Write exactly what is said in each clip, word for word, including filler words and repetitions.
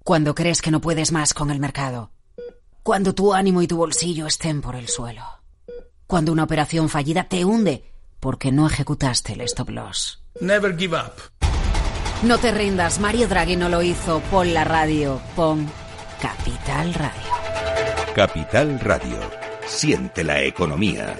Cuando crees que no puedes más con el mercado. Cuando tu ánimo y tu bolsillo estén por el suelo. Cuando una operación fallida te hunde porque no ejecutaste el stop loss. Never give up. No te rindas, Mario Draghi no lo hizo. Pon la radio, pon Capital Radio. Capital Radio. Siente la economía.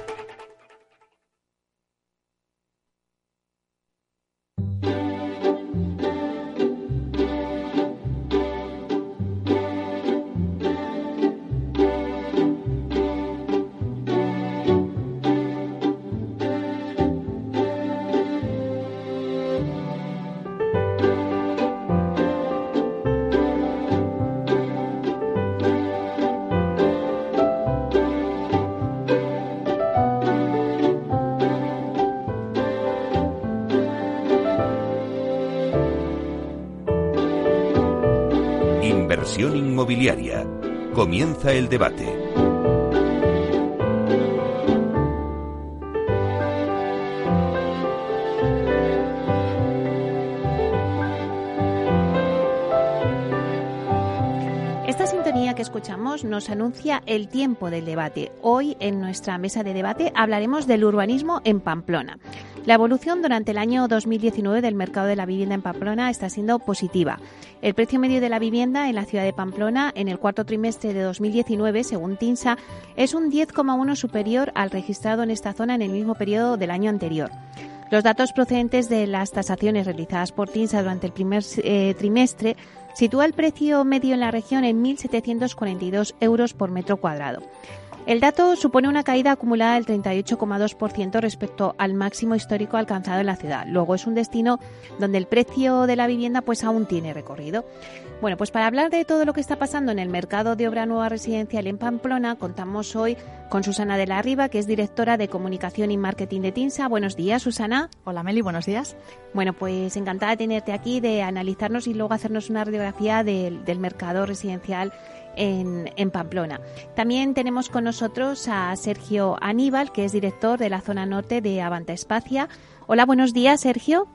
Inversión inmobiliaria. Comienza el debate. Esta sintonía que escuchamos nos anuncia el tiempo del debate. Hoy, en nuestra mesa de debate, hablaremos del urbanismo en Pamplona. La evolución durante el año dos mil diecinueve del mercado de la vivienda en Pamplona está siendo positiva. El precio medio de la vivienda en la ciudad de Pamplona en el cuarto trimestre de dos mil diecinueve, según TINSA, es un diez coma uno superior al registrado en esta zona en el mismo periodo del año anterior. Los datos procedentes de las tasaciones realizadas por TINSA durante el primer eh, trimestre sitúa el precio medio en la región en mil setecientos cuarenta y dos euros por metro cuadrado. El dato supone una caída acumulada del treinta y ocho coma dos por ciento respecto al máximo histórico alcanzado en la ciudad. Luego es un destino donde el precio de la vivienda pues aún tiene recorrido. Bueno, pues para hablar de todo lo que está pasando en el mercado de obra nueva residencial en Pamplona, contamos hoy con Susana de la Riva, que es directora de Comunicación y Marketing de TINSA. Buenos días, Susana. Hola, Meli, buenos días. Bueno, pues encantada de tenerte aquí, de analizarnos y luego hacernos una radiografía del, del mercado residencial En, en Pamplona. También tenemos con nosotros a Sergio Aníbal, que es director de la zona norte de Avanta Espacia. Hola, buenos días, Sergio.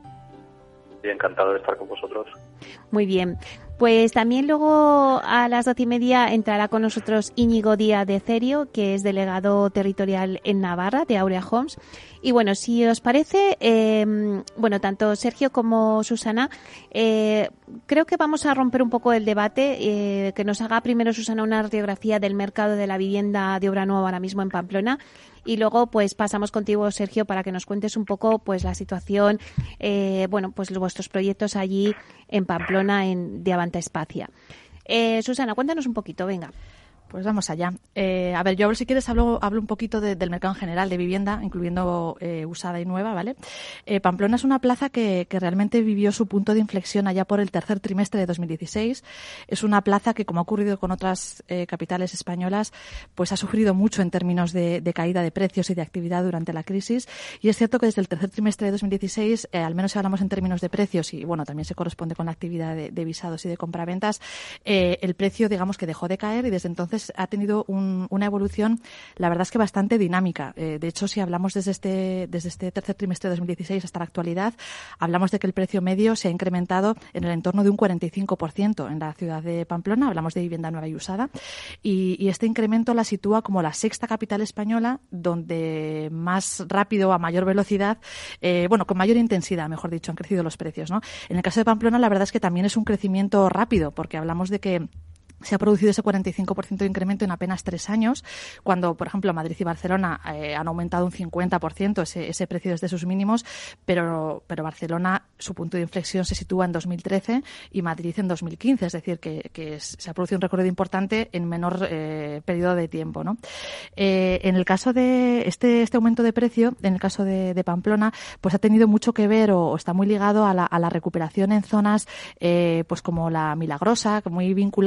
Sí, encantado de estar con vosotros. Muy bien. Pues también luego a las doce y media entrará con nosotros Íñigo Díaz de Cerio, que es delegado territorial en Navarra de Aurea Homes. Y bueno, si os parece, eh, bueno, tanto Sergio como Susana, eh, creo que vamos a romper un poco el debate, eh, que nos haga primero Susana una radiografía del mercado de la vivienda de obra nueva ahora mismo en Pamplona. Y luego, pues pasamos contigo, Sergio, para que nos cuentes un poco, pues la situación, eh, bueno, pues vuestros proyectos allí en Pamplona, en de Avanta Espacia. Eh, Susana, cuéntanos un poquito, venga. Pues vamos allá. Eh, a ver, yo si quieres hablo, hablo un poquito de, del mercado en general de vivienda, incluyendo eh, usada y nueva, ¿vale? Eh, Pamplona es una plaza que, que realmente vivió su punto de inflexión allá por el tercer trimestre de dos mil dieciséis. Es una plaza que, como ha ocurrido con otras eh, capitales españolas, pues ha sufrido mucho en términos de, de caída de precios y de actividad durante la crisis. Y es cierto que desde el tercer trimestre de dos mil dieciséis, eh, al menos si hablamos en términos de precios, y bueno, también se corresponde con la actividad de, de visados y de compraventas, eh, el precio, digamos, que dejó de caer y desde entonces ha tenido un, una evolución, la verdad es que bastante dinámica. Eh, de hecho, si hablamos desde este, desde este tercer trimestre de dos mil dieciséis hasta la actualidad, hablamos de que el precio medio se ha incrementado en el entorno de un cuarenta y cinco por ciento en la ciudad de Pamplona. Hablamos de vivienda nueva y usada. Y, y este incremento la sitúa como la sexta capital española donde más rápido, a mayor velocidad, eh, bueno, con mayor intensidad, mejor dicho, han crecido los precios, ¿no? En el caso de Pamplona, la verdad es que también es un crecimiento rápido, porque hablamos de que se ha producido ese cuarenta y cinco por ciento de incremento en apenas tres años, cuando, por ejemplo, Madrid y Barcelona eh, han aumentado un cincuenta por ciento ese, ese precio desde sus mínimos, pero, pero Barcelona, su punto de inflexión se sitúa en dos mil trece y Madrid en dos mil quince, es decir, que, que se ha producido un recorrido importante en menor eh, periodo de tiempo, ¿no? Eh, en el caso de este, este aumento de precio, en el caso de, de Pamplona, pues ha tenido mucho que ver o, o está muy ligado a la, a la recuperación en zonas eh, pues como la Milagrosa, muy vinculadas a la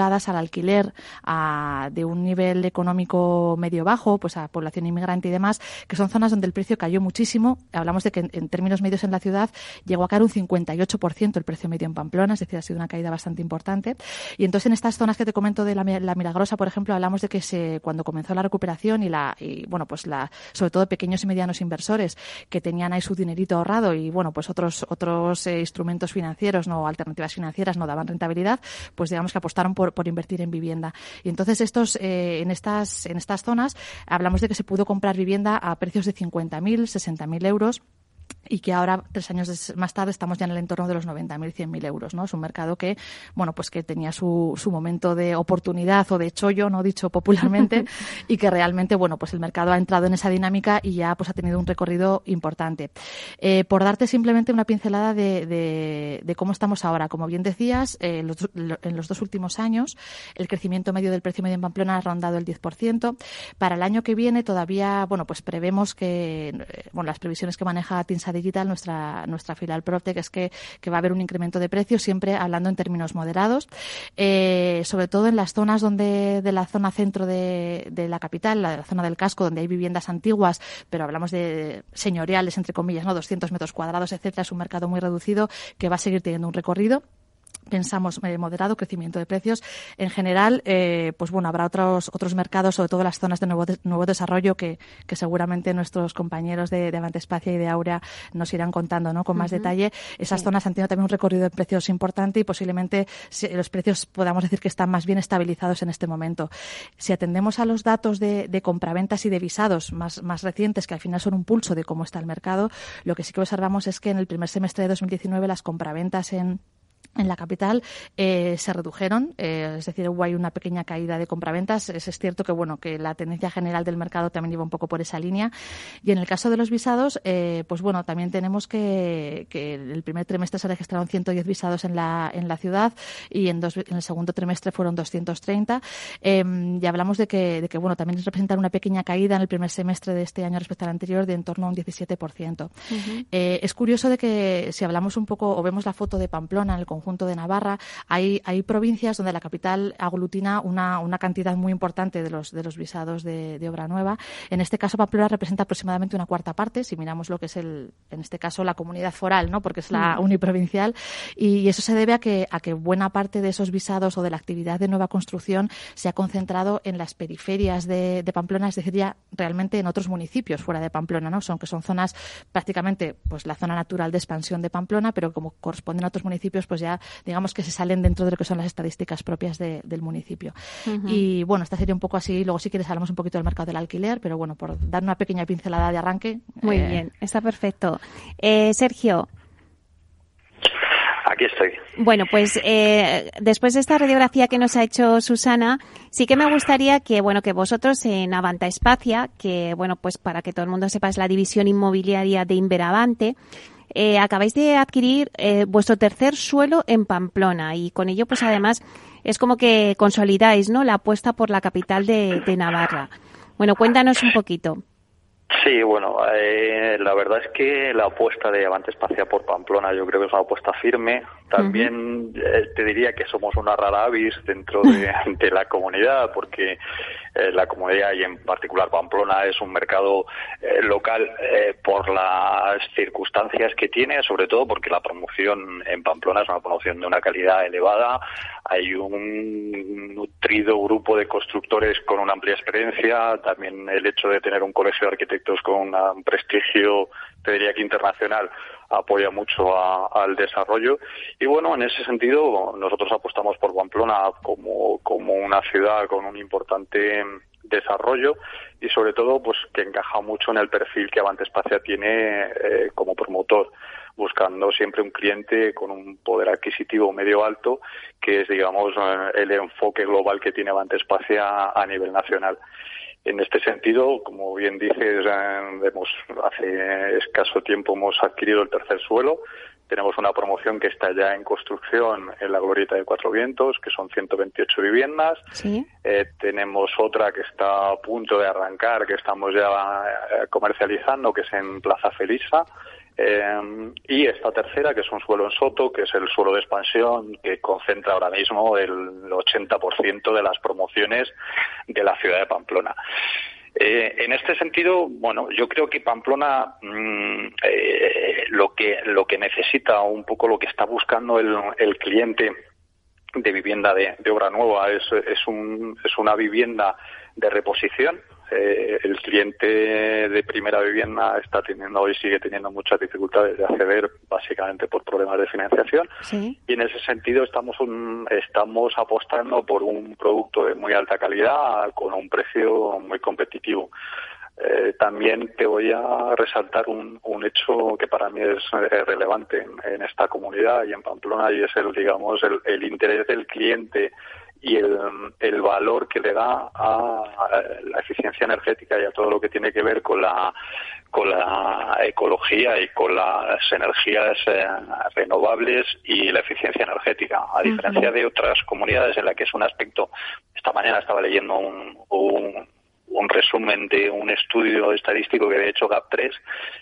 alquiler a, de un nivel económico medio-bajo, pues a población inmigrante y demás, que son zonas donde el precio cayó muchísimo. Hablamos de que en, en términos medios en la ciudad llegó a caer un cincuenta y ocho por ciento el precio medio en Pamplona, es decir, ha sido una caída bastante importante. Y entonces en estas zonas que te comento de la, la Milagrosa, por ejemplo, hablamos de que se, cuando comenzó la recuperación y la, y bueno, pues la, sobre todo pequeños y medianos inversores que tenían ahí su dinerito ahorrado y bueno, pues otros, otros eh, instrumentos financieros, no, alternativas financieras no daban rentabilidad, pues digamos que apostaron por, por invertir en vivienda. Y entonces estos, eh, en estas, en estas zonas hablamos de que se pudo comprar vivienda a precios de cincuenta mil, sesenta mil euros. Y que ahora, tres años más tarde, estamos ya en el entorno de los noventa mil, cien mil euros, ¿no? Es un mercado que, bueno, pues que tenía su, su momento de oportunidad o de chollo, no dicho popularmente, y que realmente, bueno, pues el mercado ha entrado en esa dinámica y ya pues ha tenido un recorrido importante. Eh, por darte simplemente una pincelada de, de, de cómo estamos ahora. Como bien decías, eh, los, en los dos últimos años, el crecimiento medio del precio medio en Pamplona ha rondado el diez por ciento. Para el año que viene todavía, bueno, pues prevemos que, bueno, las previsiones que maneja Tinsa Digital, nuestra nuestra filial PropTech, es que, que va a haber un incremento de precios, siempre hablando en términos moderados, eh, sobre todo en las zonas donde de la zona centro de, de la capital, la, la zona del casco, donde hay viviendas antiguas, pero hablamos de señoriales, entre comillas, no doscientos metros cuadrados, etcétera. Es un mercado muy reducido que va a seguir teniendo un recorrido. Pensamos eh, moderado crecimiento de precios. En general, eh, pues bueno, habrá otros otros mercados, sobre todo las zonas de nuevo, de, nuevo desarrollo, que, que seguramente nuestros compañeros de, de Avante Espacia y de Aurea nos irán contando, ¿no? Con más uh-huh. detalle. Esas sí. zonas han tenido también un recorrido de precios importante y posiblemente si, los precios podamos decir que están más bien estabilizados en este momento. Si atendemos a los datos de, de compraventas y de visados más, más recientes, que al final son un pulso de cómo está el mercado, lo que sí que observamos es que en el primer semestre de dos mil diecinueve las compraventas en En la capital eh, se redujeron, eh, es decir, hubo ahí una pequeña caída de compraventas. Es, es cierto que bueno que la tendencia general del mercado también iba un poco por esa línea. Y en el caso de los visados, eh, pues bueno, también tenemos que, que el primer trimestre se registraron ciento diez visados en la en la ciudad y en, dos, en el segundo trimestre fueron doscientos treinta. Eh, y hablamos de que, de que bueno también representan una pequeña caída en el primer semestre de este año respecto al anterior de en torno a un diecisiete por ciento. Uh-huh. Eh, es curioso de que si hablamos un poco o vemos la foto de Pamplona en el conjunto de Navarra, hay, hay provincias donde la capital aglutina una, una cantidad muy importante de los, de los visados de, de obra nueva. En este caso, Pamplona representa aproximadamente una cuarta parte, si miramos lo que es, el, en este caso, la comunidad foral, ¿no? Porque es la mm. uniprovincial, y, y eso se debe a que, a que buena parte de esos visados o de la actividad de nueva construcción se ha concentrado en las periferias de, de Pamplona, es decir, ya realmente en otros municipios fuera de Pamplona, ¿no? Son que son zonas prácticamente, pues la zona natural de expansión de Pamplona, pero como corresponden a otros municipios, pues ya digamos que se salen dentro de lo que son las estadísticas propias de, del municipio. Uh-huh. Y bueno, esta sería un poco así. Luego si quieres hablamos un poquito del mercado del alquiler, pero bueno, por dar una pequeña pincelada de arranque. Muy eh... bien, está perfecto. Eh, Sergio. Aquí estoy. Bueno, pues eh, después de esta radiografía que nos ha hecho Susana, sí que me gustaría que, bueno, que vosotros en Avante Espacia, que bueno, pues para que todo el mundo sepa es la división inmobiliaria de Inveravante, Eh, acabáis de adquirir eh, vuestro tercer suelo en Pamplona y con ello, pues además, es como que consolidáis, ¿no?, la apuesta por la capital de, de Navarra. Bueno, cuéntanos un poquito. Sí, bueno, eh, la verdad es que la apuesta de Avante Espacia por Pamplona yo creo que es una apuesta firme. También uh-huh. eh, te diría que somos una rara avis dentro de, de la comunidad, porque eh, la comunidad y en particular Pamplona es un mercado eh, local eh, por las circunstancias que tiene, sobre todo porque la promoción en Pamplona es una promoción de una calidad elevada. Hay un nutrido grupo de constructores con una amplia experiencia, también el hecho de tener un colegio de arquitectos con un prestigio, te diría que internacional, apoya mucho a, al desarrollo. Y bueno, en ese sentido, nosotros apostamos por Pamplona como, como una ciudad con un importante desarrollo y sobre todo pues que encaja mucho en el perfil que Avante Espacia tiene eh, como promotor, buscando siempre un cliente con un poder adquisitivo medio alto, que es, digamos, el enfoque global que tiene Avante Espacia a nivel nacional. En este sentido, como bien dices, hemos, hace escaso tiempo hemos adquirido el tercer suelo. Tenemos una promoción que está ya en construcción en la Glorieta de Cuatro Vientos, que son ciento veintiocho viviendas. ¿Sí? Eh, tenemos otra que está a punto de arrancar, que estamos ya eh, comercializando, que es en Plaza Felisa, Eh, y esta tercera, que es un suelo en soto, que es el suelo de expansión, que concentra ahora mismo el ochenta por ciento de las promociones de la ciudad de Pamplona. Eh, en este sentido, bueno, yo creo que Pamplona mmm, eh, lo que lo que necesita, un poco lo que está buscando el, el cliente de vivienda de, de obra nueva es es un es una vivienda de reposición. Eh, el cliente de primera vivienda está teniendo y sigue teniendo muchas dificultades de acceder, básicamente por problemas de financiación. Sí. Y en ese sentido estamos un, estamos apostando por un producto de muy alta calidad con un precio muy competitivo. Eh, también te voy a resaltar un, un hecho que para mí es eh, relevante en, en esta comunidad y en Pamplona, y es el, digamos, el, el interés del cliente y el, el valor que le da a la eficiencia energética y a todo lo que tiene que ver con la con la ecología y con las energías eh, renovables y la eficiencia energética, a diferencia uh-huh. de otras comunidades en las que es un aspecto. Esta mañana estaba leyendo un, un un resumen de un estudio estadístico que había hecho GAP tres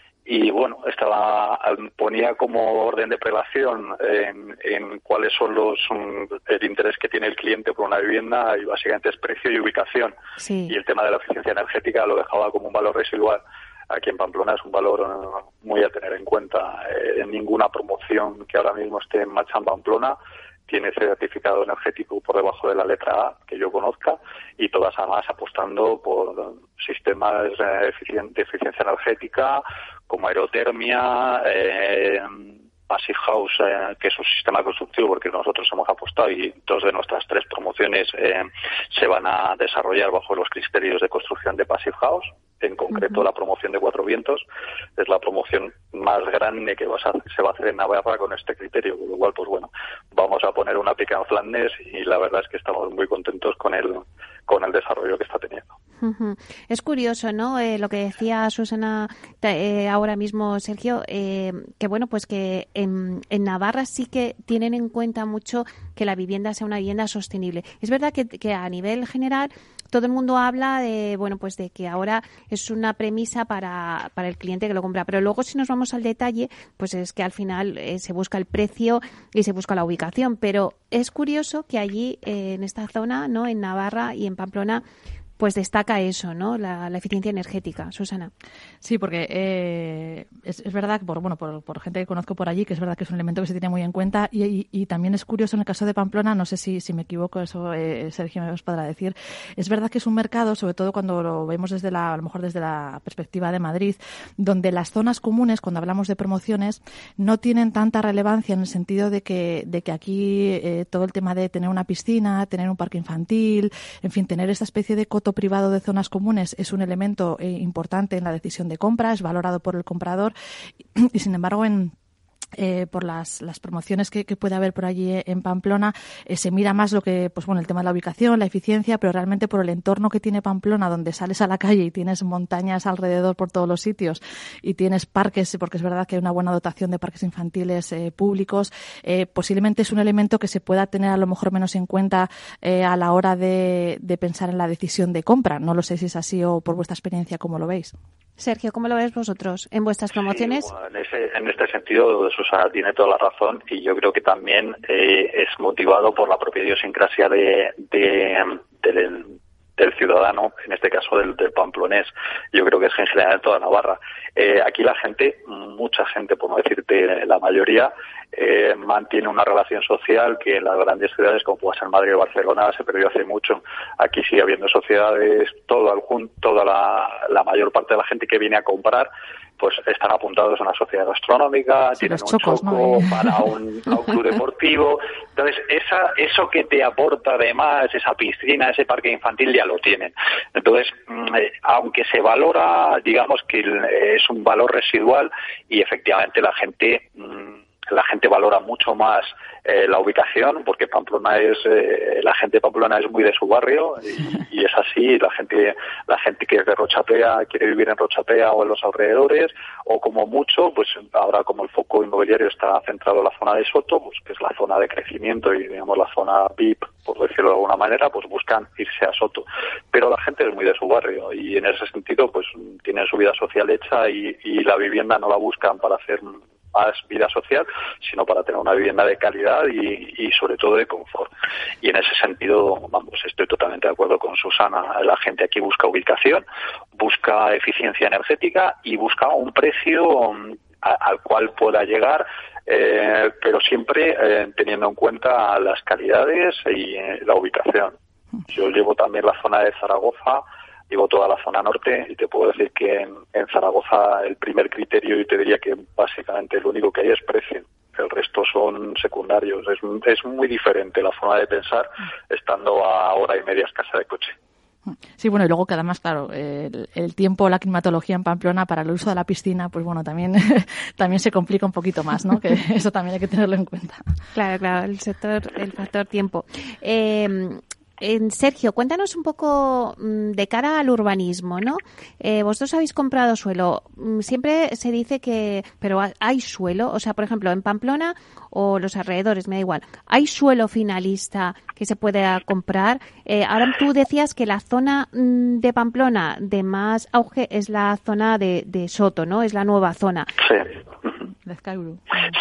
y bueno, estaba ponía como orden de prelación en, en cuáles son los um, el interés que tiene el cliente por una vivienda, y básicamente es precio y ubicación. Sí. Y el tema de la eficiencia energética lo dejaba como un valor residual. Aquí en Pamplona es un valor uh, muy a tener en cuenta. Eh, en ninguna promoción que ahora mismo esté en marcha en Pamplona tiene ese certificado energético por debajo de la letra A, que yo conozca, y todas además apostando por sistemas eh, eficien- de eficiencia energética, como aerotermia, eh, Passive House, eh, que es un sistema constructivo porque nosotros hemos apostado, y dos de nuestras tres promociones eh, se van a desarrollar bajo los criterios de construcción de Passive House. En concreto, uh-huh. la promoción de Cuatro Vientos es la promoción más grande que vas a, se va a hacer en Navarra con este criterio, con lo cual, pues bueno, vamos a poner una pica en Flandes, y la verdad es que estamos muy contentos con el con el desarrollo que está teniendo. Uh-huh. Es curioso, ¿no? Eh, lo que decía Susana eh, ahora mismo, Sergio, eh, que bueno, pues que en, en Navarra sí que tienen en cuenta mucho que la vivienda sea una vivienda sostenible. Es verdad que, que a nivel general todo el mundo habla de, bueno, pues de que ahora es una premisa para, para el cliente que lo compra, pero luego si nos vamos al detalle, pues es que al final eh, se busca el precio y se busca la ubicación, pero es curioso que allí eh, en esta zona, ¿no? En Navarra y en Pamplona, pues destaca eso, ¿no? La, la eficiencia energética. Susana. Sí, porque eh, es, es verdad que por, bueno, por, por gente que conozco por allí, que es verdad que es un elemento que se tiene muy en cuenta, y, y, y también es curioso en el caso de Pamplona, no sé si, si me equivoco, eso eh, Sergio me os podrá decir, es verdad que es un mercado, sobre todo cuando lo vemos desde la, a lo mejor desde la perspectiva de Madrid, donde las zonas comunes, cuando hablamos de promociones, no tienen tanta relevancia en el sentido de que, de que aquí eh, todo el tema de tener una piscina, tener un parque infantil, en fin, tener esta especie de coto privado de zonas comunes es un elemento eh, importante en la decisión de compra, es valorado por el comprador, y, y sin embargo en Eh, por las, las promociones que, que puede haber por allí en Pamplona, eh, se mira más lo que, pues bueno, el tema de la ubicación, la eficiencia, pero realmente por el entorno que tiene Pamplona, donde sales a la calle y tienes montañas alrededor por todos los sitios y tienes parques, porque es verdad que hay una buena dotación de parques infantiles eh, públicos, eh, posiblemente es un elemento que se pueda tener a lo mejor menos en cuenta eh, a la hora de, de pensar en la decisión de compra. No lo sé si es así o por vuestra experiencia, ¿cómo lo veis? Sergio, ¿cómo lo veis vosotros en vuestras promociones? Sí, bueno, en, ese, en este sentido, Susana tiene toda la razón, y yo creo que también eh, es motivado por la propia idiosincrasia de, de, de, del, del ciudadano, en este caso del, del pamplonés. Yo creo que es en general en toda Navarra. Eh, aquí la gente, mucha gente, por no decirte la mayoría, eh, mantiene una relación social que en las grandes ciudades, como puede ser Madrid o Barcelona, se perdió hace mucho. Aquí sigue habiendo sociedades, todo el, toda la, la mayor parte de la gente que viene a comprar, pues están apuntados a una sociedad gastronómica, sí, tienen un chocos, choco, ¿no? para un, a un club deportivo. Entonces, esa, eso que te aporta además, esa piscina, ese parque infantil, ya lo tienen. Entonces, eh, aunque se valora, digamos que es un valor residual, y efectivamente la gente, la gente valora mucho más eh, la ubicación, porque Pamplona es eh, la gente de Pamplona es muy de su barrio y, y es así. La gente la gente que es de Rochapea quiere vivir en Rochapea o en los alrededores, o como mucho, pues ahora como el foco inmobiliario está centrado en la zona de Soto, pues que es la zona de crecimiento y digamos la zona V I P, por decirlo de alguna manera, pues buscan irse a Soto. Pero la gente es muy de su barrio y en ese sentido pues tienen su vida social hecha y, y la vivienda no la buscan para hacer más vida social, sino para tener una vivienda de calidad y, y sobre todo de confort. Y en ese sentido, vamos, estoy totalmente de acuerdo con Susana. La gente aquí busca ubicación, busca eficiencia energética y busca un precio a, al cual pueda llegar, eh, pero siempre eh, teniendo en cuenta las calidades y eh, la ubicación. Yo llevo también la zona de Zaragoza, llevo toda la zona norte y te puedo decir que en, en Zaragoza el primer criterio, y te diría que básicamente lo único que hay es precio. El resto son secundarios. Es, es muy diferente la forma de pensar estando a hora y media escasa de coche. Sí, bueno, y luego que además, claro, el, el tiempo, la climatología en Pamplona para el uso de la piscina, pues bueno, también también se complica un poquito más, ¿no? Que eso también hay que tenerlo en cuenta. Claro, claro, el sector, el factor tiempo. Eh, En Sergio, cuéntanos un poco de cara al urbanismo, ¿no? Eh, vosotros habéis comprado suelo. Siempre se dice que, pero hay suelo, o sea, por ejemplo, en Pamplona o los alrededores, me da igual. ¿Hay suelo finalista que se pueda comprar? Eh, ahora tú decías que la zona de Pamplona de más auge es la zona de, de Soto, ¿no? Es la nueva zona. Sí. Lezcaiuru.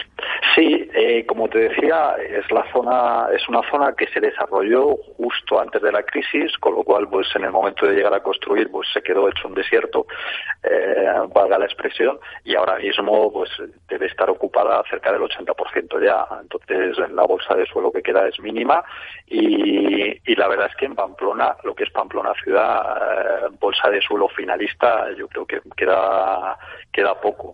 Sí, eh, como te decía, es la zona, es una zona que se desarrolló justo antes de la crisis, con lo cual, pues en el momento de llegar a construir, pues se quedó hecho un desierto, eh, valga la expresión, y ahora mismo, pues debe estar ocupada cerca del ochenta por ciento ya. Entonces, la bolsa de suelo que queda es mínima y, y la verdad es que en Pamplona, lo que es Pamplona ciudad, eh, bolsa de suelo finalista, yo creo que queda queda poco.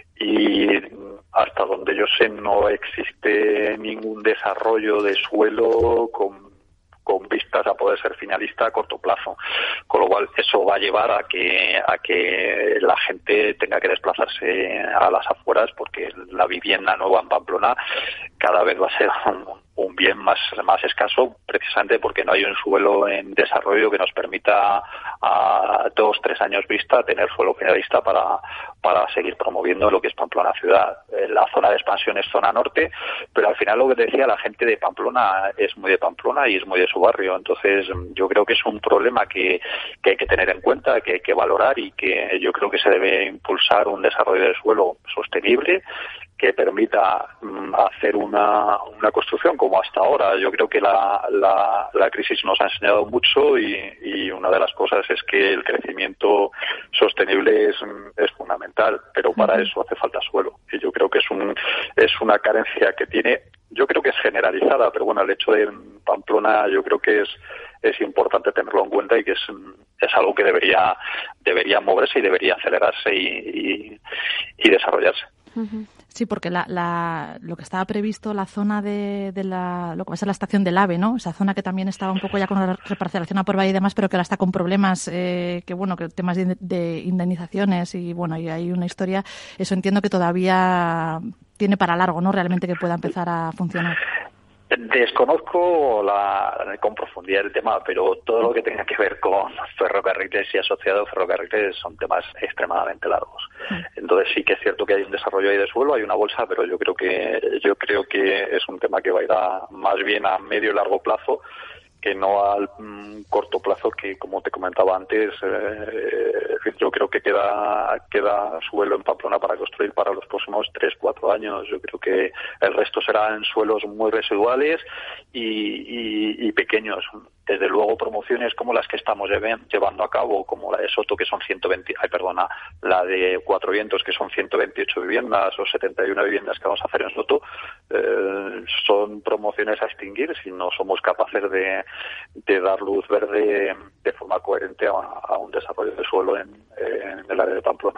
Y hasta donde yo sé no existe ningún desarrollo de suelo con, con vistas a poder ser finalista a corto plazo, con lo cual eso va a llevar a que a que la gente tenga que desplazarse a las afueras, porque la vivienda nueva en Pamplona cada vez va a ser un, un bien más más escaso, precisamente porque no hay un suelo en desarrollo que nos permita a dos, tres años vista tener suelo finalista para, para seguir promoviendo lo que es Pamplona ciudad. La zona de expansión es zona norte, pero al final lo que te decía, la gente de Pamplona es muy de Pamplona y es muy de su barrio. Entonces yo creo que es un problema que, que hay que tener en cuenta, que hay que valorar y que yo creo que se debe impulsar un desarrollo del suelo sostenible que permita mm, hacer una, una construcción como hasta ahora. Yo creo que la, la, la crisis nos ha enseñado mucho y, y una de las cosas es que el crecimiento sostenible es, es fundamental, pero para eso hace falta suelo. Y yo creo que es, un, es una carencia que tiene, yo creo que es generalizada, pero bueno, el hecho de Pamplona yo creo que es es importante tenerlo en cuenta y que es, es algo que debería debería moverse y debería acelerarse y, y, y desarrollarse. Sí, porque la, la, lo que estaba previsto, la zona de, de la, lo que va a ser la estación del AVE, ¿no? Esa zona que también estaba un poco ya con la reparcelación a prueba y demás, pero que ahora está con problemas, eh, que bueno, que temas de, de indemnizaciones y bueno, y hay una historia, eso entiendo que todavía tiene para largo, ¿no? Realmente que pueda empezar a funcionar. Desconozco la, con profundidad el tema, pero todo lo que tenga que ver con ferrocarriles y asociados ferrocarriles son temas extremadamente largos. Entonces sí que es cierto que hay un desarrollo ahí de suelo, hay una bolsa, pero yo creo que yo creo que es un tema que va a ir a, más bien a medio y largo plazo, que no al mm, corto plazo, que como te comentaba antes, eh, yo creo que queda queda suelo en Pamplona para construir para los próximos tres, cuatro años. Yo creo que el resto serán suelos muy residuales y, y, y pequeños. Desde luego promociones como las que estamos llevando a cabo, como la de Soto, que son ciento veinte, ay perdona, la de Cuatro Vientos, que son ciento veintiocho viviendas o setenta y una viviendas que vamos a hacer en Soto, eh, son promociones a extinguir si no somos capaces de, de dar luz verde de forma coherente a, a un desarrollo de suelo en, en el área de Pamplona.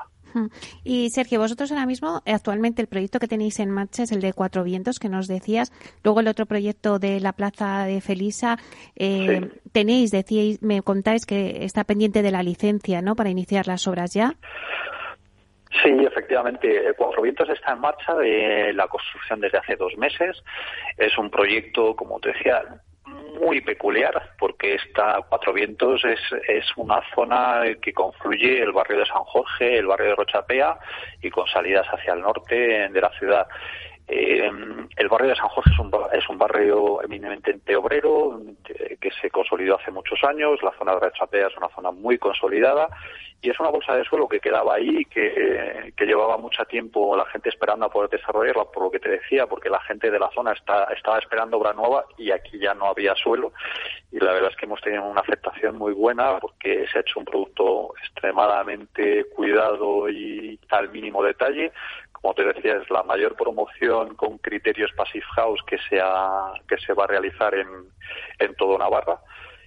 Y Sergio, vosotros ahora mismo, actualmente el proyecto que tenéis en marcha es el de Cuatro Vientos, que nos decías. Luego el otro proyecto de la Plaza de Felisa. Eh, sí. Tenéis, decíais, me contáis que está pendiente de la licencia, ¿no? Para iniciar las obras ya. Sí, efectivamente, Cuatro Vientos está en marcha de la construcción desde hace dos meses. Es un proyecto, como te decía, muy peculiar, porque esta Cuatro Vientos es, es una zona que confluye el barrio de San Jorge, el barrio de Rochapea y con salidas hacia el norte de la ciudad. Eh, el barrio de San Jorge es un, es un barrio eminentemente obrero que, que se consolidó hace muchos años. La zona de Rochapea es una zona muy consolidada y es una bolsa de suelo que quedaba ahí, que, que llevaba mucho tiempo la gente esperando a poder desarrollarla, por lo que te decía, porque la gente de la zona está, estaba esperando obra nueva y aquí ya no había suelo. Y la verdad es que hemos tenido una aceptación muy buena porque se ha hecho un producto extremadamente cuidado y al mínimo detalle. Como te decía, es la mayor promoción con criterios Passive House que se, ha, que se va a realizar en, en toda Navarra.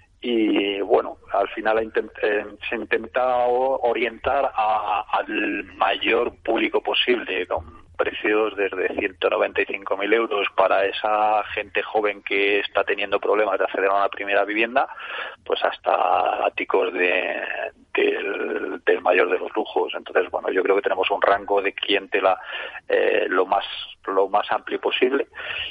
Y bueno, al final intent, eh, se intenta orientar a, al mayor público posible, con precios desde ciento noventa y cinco mil euros para esa gente joven que está teniendo problemas de acceder a una primera vivienda, pues hasta áticos de, del, del mayor de los lujos. Entonces, bueno, yo creo que tenemos un rango de clientela eh, lo más lo más amplio posible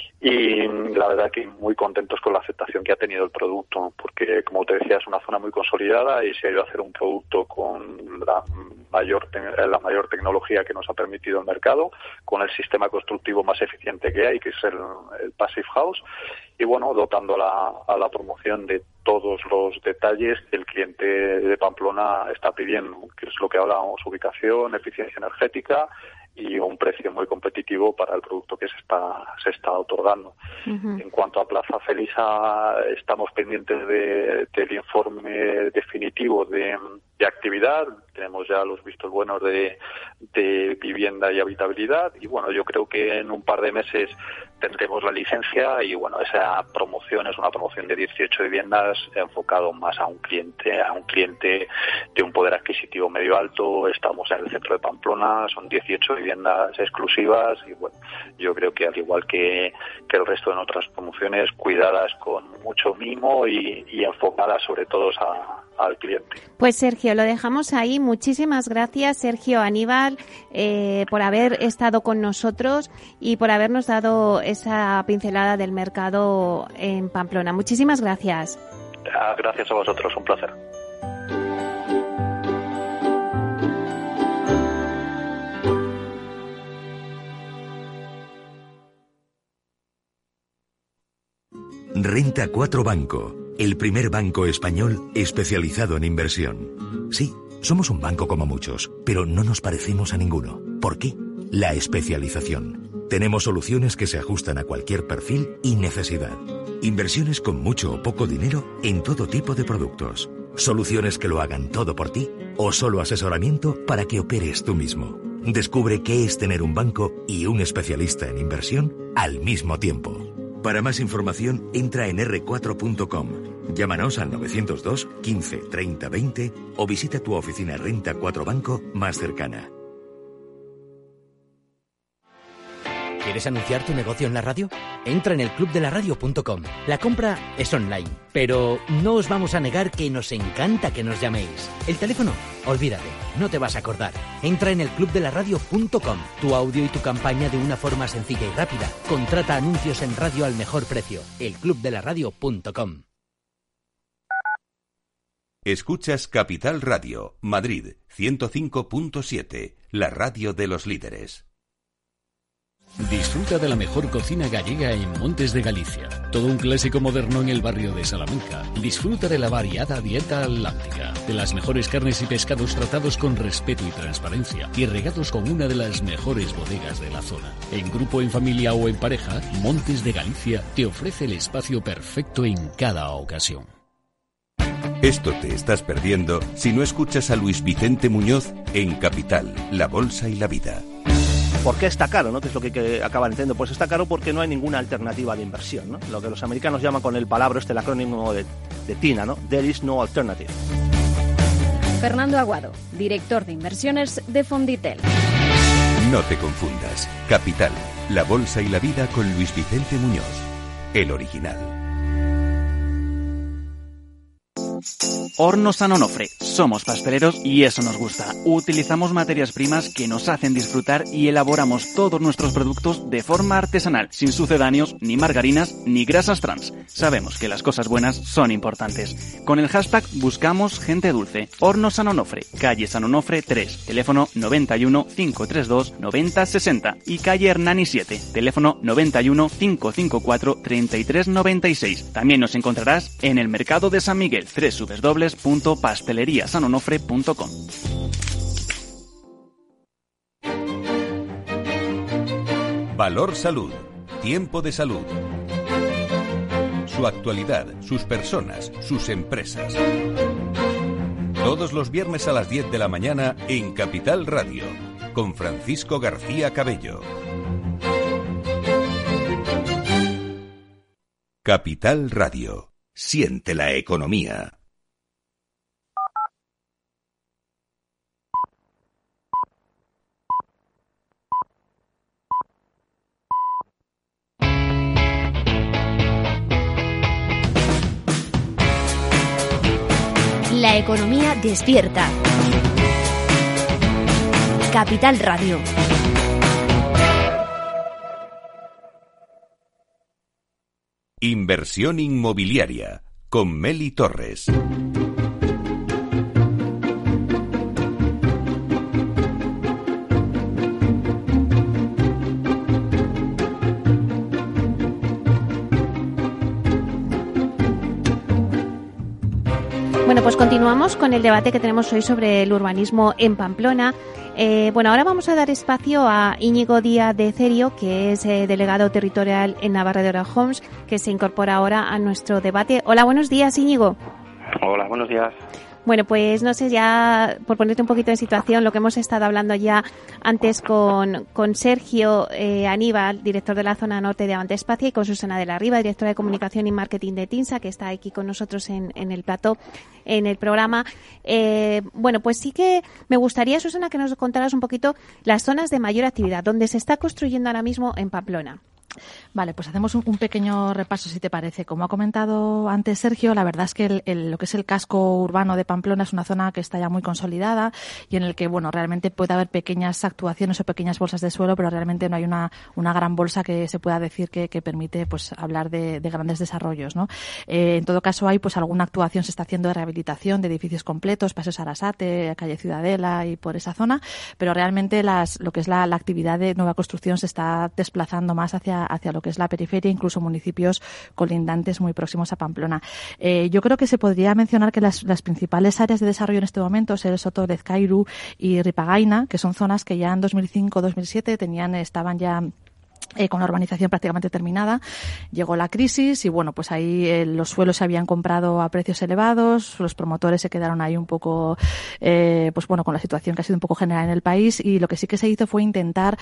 y la verdad que muy contentos con la aceptación que ha tenido el producto, porque como te decía es una zona muy consolidada y se ha ido a hacer un producto con la mayor la mayor tecnología que nos ha permitido el mercado, con el sistema constructivo más eficiente que hay, que es el, el Passive House, y bueno, dotando a la, a la promoción de todos los detalles que el cliente de Pamplona está pidiendo, que es lo que hablábamos: ubicación, eficiencia energética y un precio muy competitivo para el producto que se está se está otorgando. Uh-huh. En cuanto a Plaza Felisa, estamos pendientes de, del informe definitivo de, de actividad. Tenemos ya los vistos buenos de, de vivienda y habitabilidad y bueno, yo creo que en un par de meses tendremos la licencia y bueno, esa promoción es una promoción de dieciocho viviendas enfocado más a un cliente, a un cliente de un poder adquisitivo medio alto. Estamos en el centro de Pamplona, son dieciocho viviendas exclusivas y bueno, yo creo que al igual que, que el resto de otras promociones, cuidadas con mucho mimo y, y enfocadas sobre todo a, al cliente. Pues Sergio, lo dejamos ahí. Muchísimas gracias, Sergio Aníbal, eh, por haber estado con nosotros y por habernos dado esa pincelada del mercado en Pamplona. Muchísimas gracias. Gracias a vosotros, un placer. Renta cuatro Banco, el primer banco español especializado en inversión. Sí, somos un banco como muchos, pero no nos parecemos a ninguno. ¿Por qué? La especialización. Tenemos soluciones que se ajustan a cualquier perfil y necesidad. Inversiones con mucho o poco dinero en todo tipo de productos. Soluciones que lo hagan todo por ti o solo asesoramiento para que operes tú mismo. Descubre qué es tener un banco y un especialista en inversión al mismo tiempo. Para más información, entra en erre cuatro punto com. Llámanos al novecientos dos, quince, treinta, veinte o visita tu oficina Renta cuatro Banco más cercana. ¿Quieres anunciar tu negocio en la radio? Entra en el club de la radio punto com. La compra es online, pero no os vamos a negar que nos encanta que nos llaméis. El teléfono, olvídate, no te vas a acordar. Entra en el club de la radio punto com. Tu audio y tu campaña de una forma sencilla y rápida. Contrata anuncios en radio al mejor precio. el club de la radio punto com. Escuchas Capital Radio, Madrid, ciento cinco punto siete, la radio de los líderes. Disfruta de la mejor cocina gallega en Montes de Galicia. Todo un clásico moderno en el barrio de Salamanca. Disfruta de la variada dieta atlántica, de las mejores carnes y pescados tratados con respeto y transparencia y regados con una de las mejores bodegas de la zona. En grupo, en familia o en pareja, Montes de Galicia te ofrece el espacio perfecto en cada ocasión. Esto te estás perdiendo si no escuchas a Luis Vicente Muñoz en Capital, La Bolsa y la Vida. ¿Por qué está caro? ¿No? ¿Qué es lo que, que acaban entendiendo? Pues está caro porque no hay ninguna alternativa de inversión, ¿no? Lo que los americanos llaman con el palabra, este el acrónimo de, de TINA, ¿no? There is no alternative. Fernando Aguado, director de inversiones de Fonditel. No te confundas. Capital, La Bolsa y la Vida con Luis Vicente Muñoz, el original. Hornos San Onofre, Somos pasteleros y eso nos gusta. Utilizamos materias primas que nos hacen disfrutar y elaboramos todos nuestros productos de forma artesanal, sin sucedáneos, ni margarinas, ni grasas trans. Sabemos que las cosas buenas son importantes. Con el hashtag buscamos gente dulce. Horno San Onofre, calle San Onofre tres, teléfono noventa y uno, cinco treinta y dos, noventa sesenta y calle Hernani siete, teléfono noventa y uno, cinco cincuenta y cuatro, treinta y tres noventa y seis. También nos encontrarás en el Mercado de San Miguel, doble u doble u doble u punto pastelería san onofre punto com. Valor Salud. Tiempo de salud. Su actualidad, sus personas, sus empresas. Todos los viernes a las diez de la mañana en Capital Radio, con Francisco García Cabello. Capital Radio. Siente la economía. La economía despierta. Capital Radio. Inversión inmobiliaria con Meli Torres. Bueno, pues continuamos con el debate que tenemos hoy sobre el urbanismo en Pamplona. Eh, bueno, ahora vamos a dar espacio a Íñigo Díaz de Cerio, que es eh, delegado territorial en Navarredora Homes, que se incorpora ahora a nuestro debate. Hola, buenos días, Íñigo. Hola, buenos días. Bueno, pues no sé, ya por ponerte un poquito en situación, lo que hemos estado hablando ya antes con, con Sergio eh, Aníbal, director de la zona norte de Avante Espacia, y con Susana de la Riva, directora de comunicación y marketing de TINSA, que está aquí con nosotros en, en el plató, en el programa. Eh, bueno, pues sí que me gustaría, Susana, que nos contaras un poquito las zonas de mayor actividad, donde se está construyendo ahora mismo en Pamplona. Vale, pues hacemos un, un pequeño repaso, si te parece. Como ha comentado antes Sergio, la verdad es que el, el, lo que es el casco urbano de Pamplona es una zona que está ya muy consolidada y en el que, bueno, realmente puede haber pequeñas actuaciones o pequeñas bolsas de suelo, pero realmente no hay una, una gran bolsa que se pueda decir que, que permite, pues, hablar de, de grandes desarrollos, ¿no? Eh, en todo caso, hay, pues, alguna actuación se está haciendo de rehabilitación de edificios completos, Paseo Sarasate, calle Ciudadela y por esa zona, pero realmente las, lo que es la, la actividad de nueva construcción se está desplazando más hacia hacia lo que es la periferia, incluso municipios colindantes muy próximos a Pamplona. Eh, yo creo que se podría mencionar que las, las principales áreas de desarrollo en este momento es el Soto de Ezcairu y Ripagaina, que son zonas que ya en dos mil cinco dos mil siete tenían, estaban ya Eh, con la urbanización prácticamente terminada. Llegó la crisis y, bueno, pues ahí eh, los suelos se habían comprado a precios elevados, los promotores se quedaron ahí un poco, eh, pues bueno, con la situación que ha sido un poco general en el país, y lo que sí que se hizo fue intentar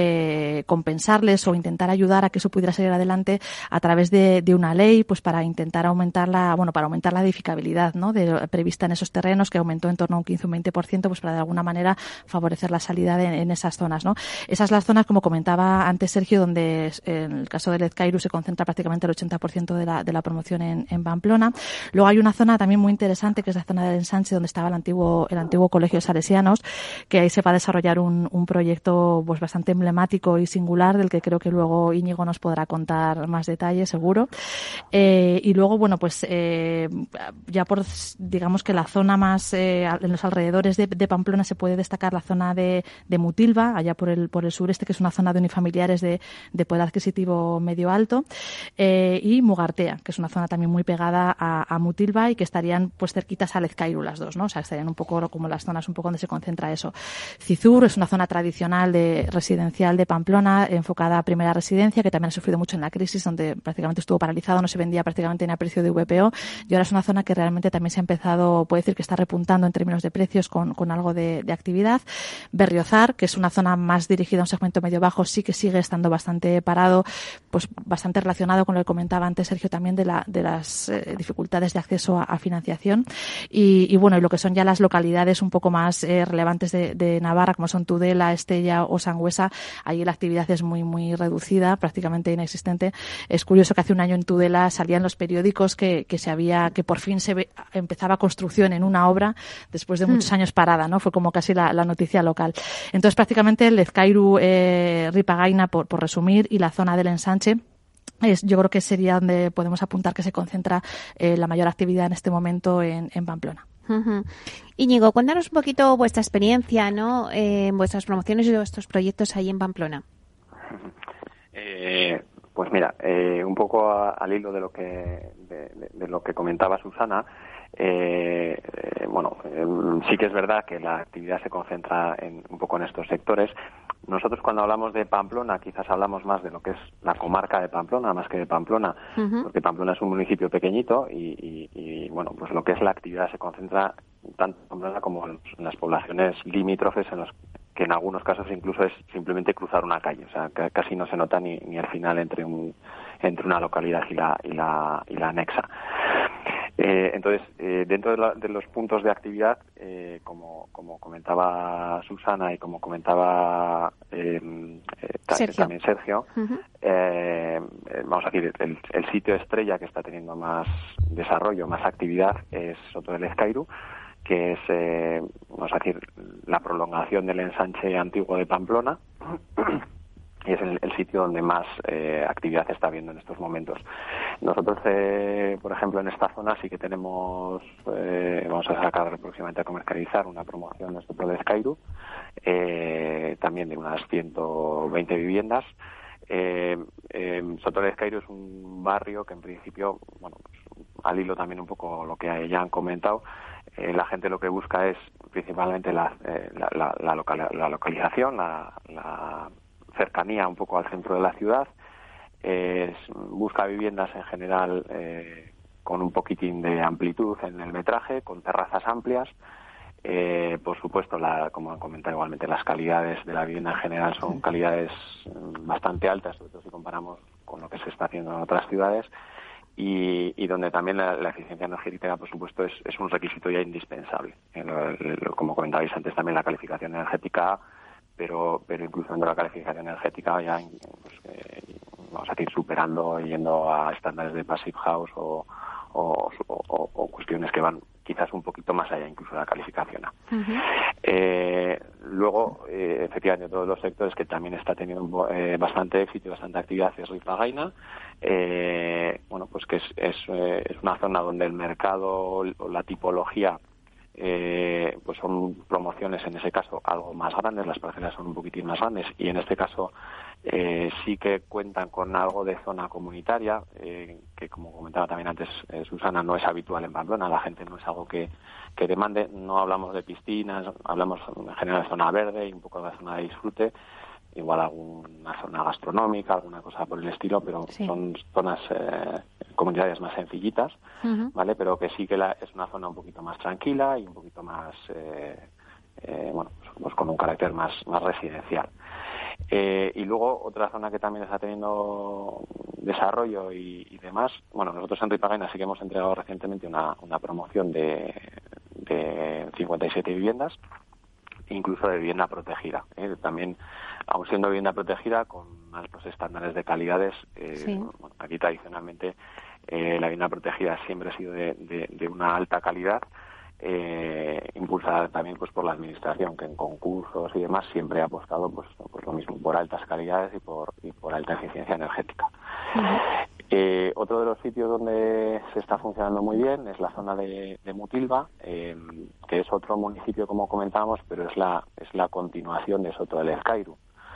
eh, compensarles o intentar ayudar a que eso pudiera salir adelante a través de, de una ley, pues para intentar aumentar la, bueno, para aumentar la edificabilidad, ¿no?, de, prevista en esos terrenos, que aumentó en torno a un quince o un veinte por ciento, pues para de alguna manera favorecer la salida de, en esas zonas, ¿no? Esas las zonas, como comentaba antes Sergio, donde en el caso del Ezcairu se concentra prácticamente el ochenta por ciento de la, de la promoción en, en Pamplona. Luego hay una zona también muy interesante, que es la zona del Ensanche, donde estaba el antiguo, el antiguo Colegio de Salesianos, que ahí se va a desarrollar un, un proyecto pues bastante emblemático y singular, del que creo que luego Íñigo nos podrá contar más detalles, seguro. Eh, y luego, bueno, pues eh, ya por, digamos que la zona más eh, en los alrededores de, de Pamplona se puede destacar la zona de, de Mutilva, allá por el, por el sureste, que es una zona de unifamiliares de de poder adquisitivo medio alto, eh, y Mugartea, que es una zona también muy pegada a, a Mutilva y que estarían pues cerquitas al Ezcairu las dos, ¿no? O sea, estarían un poco como las zonas un poco donde se concentra eso. Cizur es una zona tradicional de residencial de Pamplona, enfocada a primera residencia, que también ha sufrido mucho en la crisis, donde prácticamente estuvo paralizado, no se vendía prácticamente ni a precio de V P O, y ahora es una zona que realmente también se ha empezado, puede decir que está repuntando en términos de precios con, con algo de, de actividad. Berriozar, que es una zona más dirigida a un segmento medio bajo, sí que sigue estando bastante parado, pues bastante relacionado con lo que comentaba antes Sergio también de, la, de las eh, dificultades de acceso a, a financiación y, y bueno, y lo que son ya las localidades un poco más eh, relevantes de, de Navarra, como son Tudela, Estella o Sangüesa, ahí la actividad es muy muy reducida, prácticamente inexistente. Es curioso que hace un año en Tudela salían los periódicos que, que se había, que por fin se ve, empezaba construcción en una obra después de muchos mm. años parada, ¿no? Fue como casi la, la noticia local. Entonces prácticamente el Lezcairu, eh, Ripagaina, por, por resumir, y la zona del ensanche, es, yo creo que sería donde podemos apuntar que se concentra eh, la mayor actividad en este momento en, en Pamplona. Uh-huh. Íñigo, cuéntanos un poquito vuestra experiencia, ¿no? Eh, en vuestras promociones y vuestros proyectos ahí en Pamplona. Eh, pues mira, eh, un poco a, al hilo de lo que de, de, de lo que comentaba Susana, eh, eh, bueno, eh, sí que es verdad que la actividad se concentra en, un poco en estos sectores. Nosotros cuando hablamos de Pamplona quizás hablamos más de lo que es la comarca de Pamplona más que de Pamplona, uh-huh. porque Pamplona es un municipio pequeñito y, y, y bueno, pues lo que es la actividad se concentra tanto en Pamplona como en, en las poblaciones limítrofes, en los que en algunos casos incluso es simplemente cruzar una calle, o sea, que casi no se nota ni, ni el final entre un entre una localidad y la y la y la anexa. Eh, entonces, eh, dentro de, la, de los puntos de actividad, eh, como, como comentaba Susana y como comentaba eh, eh, Sergio. también Sergio, uh-huh. eh, vamos a decir, el, el sitio estrella que está teniendo más desarrollo, más actividad, es Soto del Lezcairu, que es, eh, vamos a decir, la prolongación del ensanche antiguo de Pamplona. Y es el, el sitio donde más eh, actividad está habiendo en estos momentos. Nosotros, eh, por ejemplo, en esta zona sí que tenemos, eh, vamos a sacar próximamente a comercializar una promoción de Soto del Lezcairu, eh, también de unas ciento veinte viviendas. Eh, eh, Soto del Lezcairu es un barrio que en principio, bueno, pues, al hilo también un poco lo que ya han comentado, eh, la gente lo que busca es principalmente la, eh, la, la, la, local, la localización, la, la cercanía un poco al centro de la ciudad, eh, busca viviendas en general eh, con un poquitín de amplitud en el metraje, con terrazas amplias. Eh, por supuesto, la, como han comentado igualmente, las calidades de la vivienda en general son calidades bastante altas, sobre todo si comparamos con lo que se está haciendo en otras ciudades, y, y donde también la, la eficiencia energética, por supuesto, es, es un requisito ya indispensable. Eh, lo, lo, como comentabais antes, también la calificación energética, pero pero incluso en la calificación energética ya pues, eh, vamos a decir superando yendo a estándares de Passive House o, o, o, o cuestiones que van quizás un poquito más allá incluso de la calificación. Uh-huh. Eh, luego, eh, efectivamente, todos los sectores que también está teniendo eh, bastante éxito y bastante actividad es Ripagaina, eh, bueno, pues que es, es, eh, es una zona donde el mercado o la tipología Eh, pues son promociones en ese caso algo más grandes, las parcelas son un poquitín más grandes y en este caso eh, sí que cuentan con algo de zona comunitaria, eh, que como comentaba también antes eh, Susana, no es habitual en Pamplona, la gente no es algo que, que demande, no hablamos de piscinas, hablamos en general de zona verde y un poco de la zona de disfrute, igual alguna zona gastronómica, alguna cosa por el estilo, pero sí. son zonas eh, comunitarias más sencillitas, uh-huh. ¿vale? Pero que sí que la, es una zona un poquito más tranquila y un poquito más, eh, eh, bueno, pues, pues con un carácter más, más residencial. Eh, y luego otra zona que también está teniendo desarrollo y, y demás, bueno, nosotros en Ripagaina sí que hemos entregado recientemente una, una promoción de, de cincuenta y siete viviendas, incluso de vivienda protegida. ¿eh? También, aun siendo vivienda protegida, con altos estándares de calidades, eh, sí. bueno, aquí tradicionalmente eh, la vivienda protegida siempre ha sido de, de, de una alta calidad, eh, impulsada también pues por la administración, que en concursos y demás siempre ha apostado pues, pues lo mismo, por altas calidades y por, y por alta eficiencia energética. Uh-huh. Eh, otro de los sitios donde se está funcionando muy bien es la zona de, de Mutilva, eh, que es otro municipio, como comentábamos, pero es la es la continuación de Soto del Lezcairu.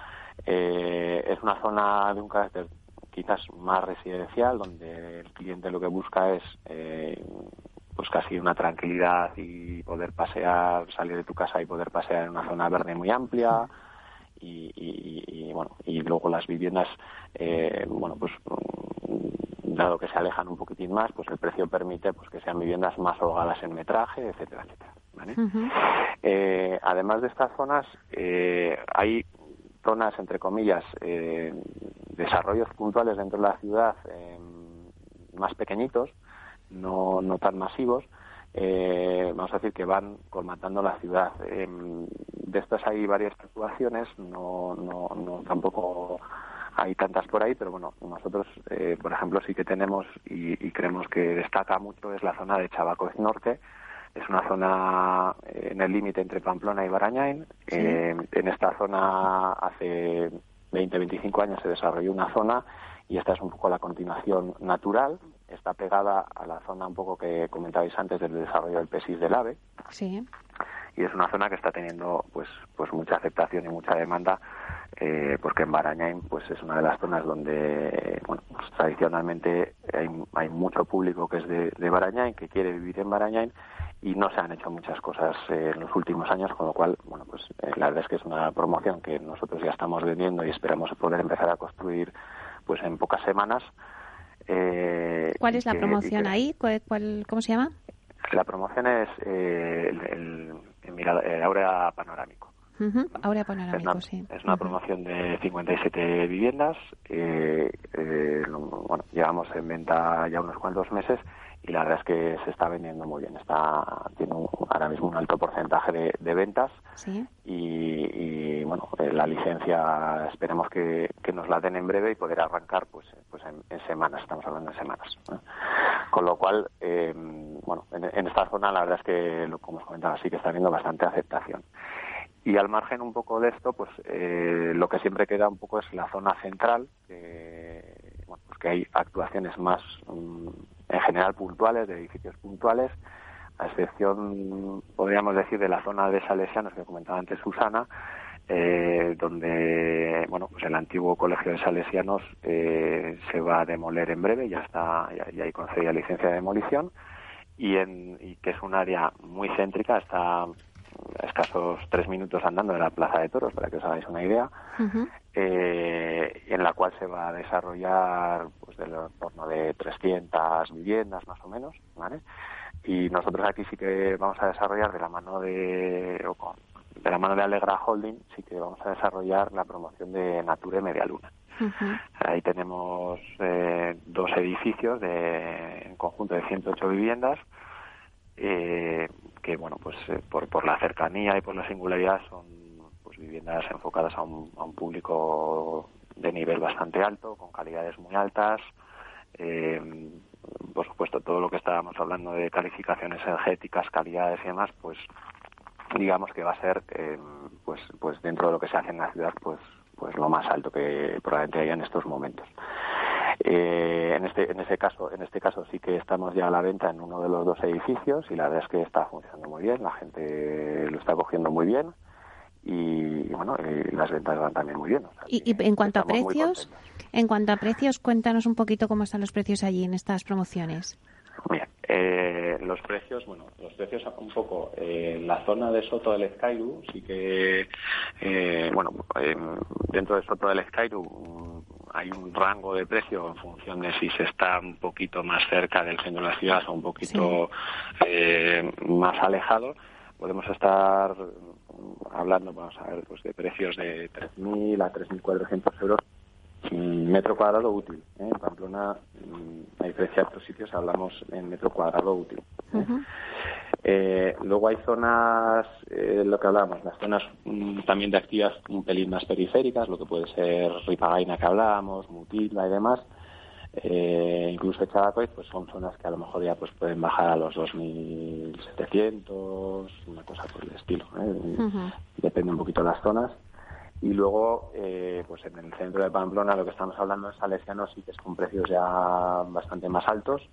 Eh, es una zona de un carácter quizás más residencial, donde el cliente lo que busca es eh, pues casi una tranquilidad y poder pasear, salir de tu casa y poder pasear en una zona verde muy amplia. Y, y, y bueno, y luego las viviendas, eh, bueno, pues dado que se alejan un poquitín más, pues el precio permite pues que sean viviendas más holgadas en metraje, etcétera, etcétera. ¿Vale? Uh-huh. Eh, además de estas zonas, eh, hay zonas, entre comillas, eh, desarrollos puntuales dentro de la ciudad, eh, más pequeñitos, no, no tan masivos, eh, vamos a decir que van colmatando la ciudad. Eh, de estas hay varias actuaciones, no, no, no tampoco hay tantas por ahí, pero bueno, nosotros, eh, por ejemplo, sí que tenemos y, y creemos que destaca mucho es la zona de Chabacoz Norte. Es una zona en el límite entre Pamplona y Barañáin. Sí. Eh, en esta zona hace veinte, veinticinco años se desarrolló una zona y esta es un poco la continuación natural. Está pegada a la zona un poco que comentabais antes del desarrollo del Pesís del AVE. Sí. Y es una zona que está teniendo pues pues mucha aceptación y mucha demanda, eh, porque en Barañáin pues es una de las zonas donde bueno pues, tradicionalmente hay, hay mucho público que es de, de Barañáin, que quiere vivir en Barañáin, y no se han hecho muchas cosas eh, en los últimos años, con lo cual bueno pues eh, la verdad es que es una promoción que nosotros ya estamos vendiendo y esperamos poder empezar a construir pues en pocas semanas. Eh, ¿Cuál es la que, promoción que, ahí? ¿Cuál, cuál, ¿Cómo se llama? La promoción es eh, el, el, el, mira, el Áurea Panorámico. Uh-huh. Áurea Panorámico, es una, sí. Es una uh-huh. promoción de cincuenta y siete viviendas. Eh, eh, bueno, llevamos en venta ya unos cuantos meses y la verdad es que se está vendiendo muy bien. Está tiene un, ahora mismo un alto porcentaje de, de ventas. Sí. Y, y bueno, eh, la licencia esperemos que, que nos la den en breve y poder arrancar pues pues en, en semanas. Estamos hablando de semanas, ¿no? Con lo cual, eh, bueno, en, en esta zona la verdad es que, como os comentaba, sí que está habiendo bastante aceptación. Y al margen un poco de esto, pues eh, lo que siempre queda un poco es la zona central, que, bueno, pues que hay actuaciones más, um, en general, puntuales, de edificios puntuales, a excepción, podríamos decir, de la zona de Salesianos, que comentaba antes Susana, eh, donde, bueno, pues el antiguo colegio de Salesianos eh, se va a demoler en breve, ya está, ya, ya hay concedida licencia de demolición, y, en, y que es un área muy céntrica, está a escasos tres minutos andando de la Plaza de Toros, para que os hagáis una idea, uh-huh. eh, en la cual se va a desarrollar pues del torno de trescientas viviendas más o menos, ¿vale? Y nosotros aquí sí que vamos a desarrollar de la mano de o con, de la mano de Alegra Holding, sí que vamos a desarrollar la promoción de Nature Medialuna. Uh-huh. Ahí tenemos eh, dos edificios de en conjunto de ciento ocho viviendas, eh, que bueno pues eh, por por la cercanía y por la singularidad son pues viviendas enfocadas a un, a un público de nivel bastante alto, con calidades muy altas. Eh, por supuesto, todo lo que estábamos hablando de calificaciones energéticas, calidades y demás, pues digamos que va a ser eh, pues pues dentro de lo que se hace en la ciudad, pues pues lo más alto que probablemente haya en estos momentos. Eh, en este en este caso en este caso sí que estamos ya a la venta en uno de los dos edificios y la verdad es que está funcionando muy bien, la gente lo está cogiendo muy bien y bueno, y las ventas van también muy bien. O sea, y, y en cuanto a precios, en cuanto a precios, cuéntanos un poquito cómo están los precios allí en estas promociones. Bien, eh, los precios, bueno, los precios un poco en eh, la zona de Soto del Ezcairu, sí que, eh, bueno, eh, dentro de Soto del Ezcairu um, hay un rango de precio en función de si se está un poquito más cerca del centro de la ciudad o un poquito sí. eh, más alejado. Podemos estar hablando, vamos a ver, pues de precios de tres mil a tres mil cuatrocientos euros metro cuadrado útil. ¿eh? En Pamplona, a diferencia de otros sitios, hablamos en metro cuadrado útil. ¿eh? Uh-huh. Eh, luego hay zonas, eh, lo que hablábamos, las zonas mm, también de actividad un pelín más periféricas, lo que puede ser Ripagaina que hablábamos, Mutila y demás. Eh, incluso Chabacoz, pues son zonas que a lo mejor ya pues pueden bajar a los dos mil setecientos, una cosa por el estilo. ¿eh? Uh-huh. Depende un poquito de las zonas. Y luego, eh, pues en el centro de Pamplona, lo que estamos hablando es Salesianos, sí que es con precios ya bastante más altos,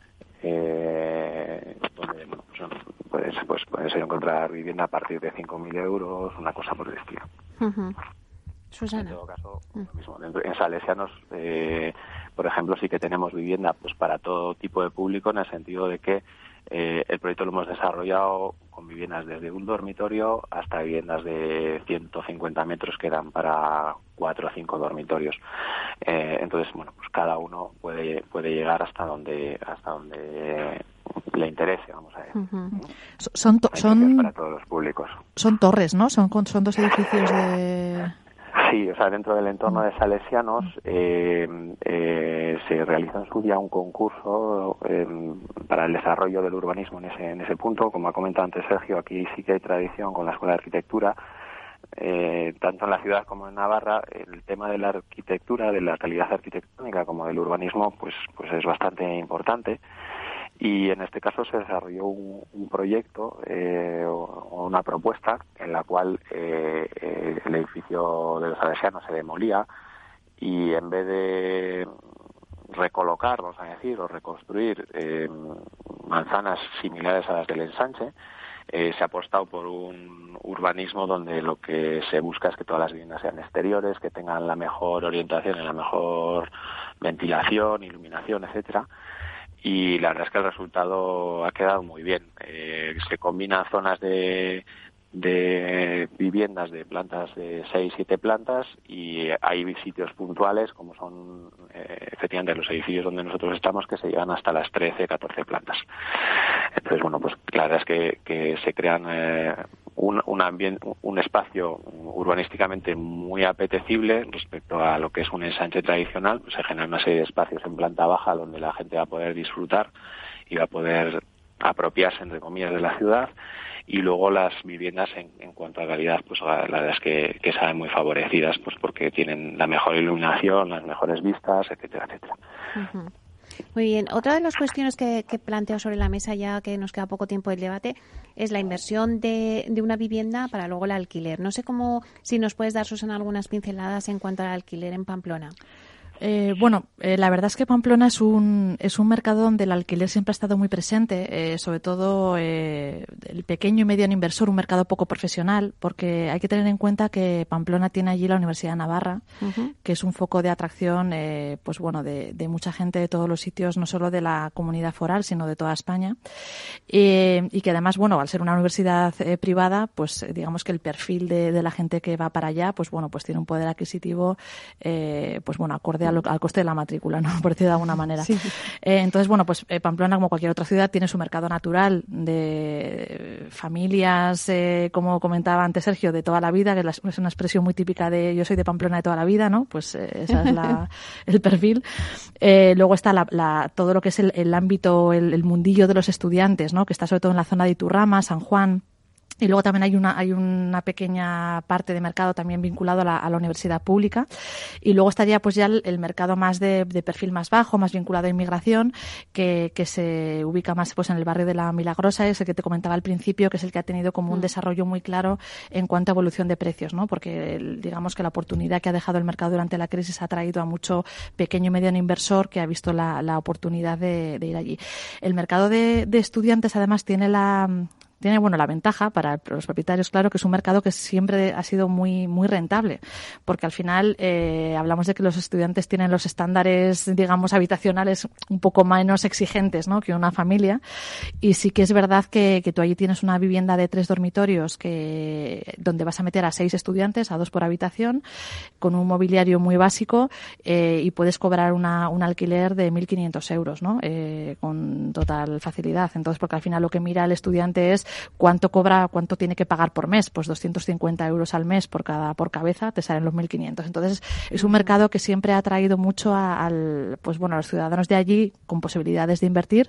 eh, donde bueno, pues, puedes, pues, puedes encontrar vivienda a partir de cinco mil euros, una cosa por el estilo. Uh-huh. Susana. En todo caso, uh-huh. lo mismo. En Salesianos, eh, por ejemplo, sí que tenemos vivienda pues para todo tipo de público, en el sentido de que eh, el proyecto lo hemos desarrollado con viviendas desde un dormitorio hasta viviendas de ciento cincuenta metros que dan para cuatro o cinco dormitorios. Eh, entonces, bueno, pues cada uno puede puede llegar hasta donde hasta donde le interese, vamos a ver. Uh-huh. Son to- son para todos los públicos. Son torres, ¿no? Son son dos edificios de Sí, sí, o sea, dentro del entorno de Salesianos eh, eh, se realizó en su día un concurso eh, para el desarrollo del urbanismo en ese, en ese punto. Como ha comentado antes Sergio, aquí sí que hay tradición con la Escuela de Arquitectura. Eh, tanto en la ciudad como en Navarra, el tema de la arquitectura, de la calidad arquitectónica como del urbanismo, pues, pues es bastante importante. Y en este caso se desarrolló un, un proyecto eh, o una propuesta en la cual eh, eh, el edificio de los Salesianos se demolía y en vez de recolocar, vamos a decir, o reconstruir eh, manzanas similares a las del ensanche, eh, se ha apostado por un urbanismo donde lo que se busca es que todas las viviendas sean exteriores, que tengan la mejor orientación y la mejor ventilación, iluminación, etcétera. Y la verdad es que el resultado ha quedado muy bien. Eh, se combinan zonas de, de viviendas de plantas de seis, siete plantas y hay sitios puntuales como son eh, efectivamente los edificios donde nosotros estamos que se llegan hasta las trece, catorce plantas. Entonces, bueno, pues la verdad es que, que se crean eh, un, un, ambiente, un espacio urbanísticamente muy apetecible respecto a lo que es un ensanche tradicional. Pues se generan una serie de espacios en planta baja donde la gente va a poder disfrutar y va a poder apropiarse, entre comillas, de la ciudad. Y luego las viviendas en, en cuanto a calidad, pues la verdad es que, que salen muy favorecidas, pues porque tienen la mejor iluminación, las mejores vistas, etcétera, etcétera. Uh-huh. Muy bien. Otra de las cuestiones que, que planteo sobre la mesa, ya que nos queda poco tiempo del debate, es la inversión de, de una vivienda para luego el alquiler. No sé cómo, si nos puedes dar, Susana, algunas pinceladas en cuanto al alquiler en Pamplona. Eh, bueno, eh, la verdad es que Pamplona es un es un mercado donde el alquiler siempre ha estado muy presente, eh, sobre todo eh, el pequeño y mediano inversor, un mercado poco profesional, porque hay que tener en cuenta que Pamplona tiene allí la Universidad de Navarra, uh-huh. que es un foco de atracción, eh, pues bueno, de, de mucha gente de todos los sitios, no solo de la comunidad foral, sino de toda España, eh, y que además, bueno, al ser una universidad eh, privada, pues digamos que el perfil de, de la gente que va para allá, pues bueno, pues tiene un poder adquisitivo, eh, pues bueno, acorde Al, al coste de la matrícula, ¿no? Por decirlo de alguna manera. Sí. Eh, entonces, bueno, pues eh, Pamplona, como cualquier otra ciudad, tiene su mercado natural de familias, eh, como comentaba antes Sergio, de toda la vida, que es, la, es una expresión muy típica de yo soy de Pamplona de toda la vida, ¿no? Pues eh, esa es la, el perfil. Eh, luego está la, la, todo lo que es el, el ámbito, el, el mundillo de los estudiantes, ¿no? Que está sobre todo en la zona de Iturrama, San Juan. Y luego también hay una hay una pequeña parte de mercado también vinculado a la, a la universidad pública. Y luego estaría pues ya el, el mercado más de, de perfil más bajo, más vinculado a inmigración, que, que se ubica más pues en el barrio de la Milagrosa, ese que te comentaba al principio, que es el que ha tenido como un desarrollo muy claro en cuanto a evolución de precios, ¿no? Porque el, digamos que la oportunidad que ha dejado el mercado durante la crisis ha traído a mucho pequeño y mediano inversor que ha visto la, la oportunidad de, de ir allí. El mercado de, de estudiantes además tiene la Tiene, bueno, la ventaja para los propietarios, claro, que es un mercado que siempre ha sido muy muy rentable, porque al final eh, hablamos de que los estudiantes tienen los estándares, digamos, habitacionales un poco menos exigentes, ¿no?, que una familia, y sí que es verdad que, que tú allí tienes una vivienda de tres dormitorios que donde vas a meter a seis estudiantes, a dos por habitación, con un mobiliario muy básico eh, y puedes cobrar una, un alquiler de mil quinientos euros, ¿no?, eh, con total facilidad. Entonces, porque al final lo que mira el estudiante es ¿cuánto cobra, cuánto tiene que pagar por mes? Pues doscientos cincuenta euros al mes por cada por cabeza, te salen los mil quinientos. Entonces, es un mercado que siempre ha atraído mucho a, al, pues bueno, a los ciudadanos de allí con posibilidades de invertir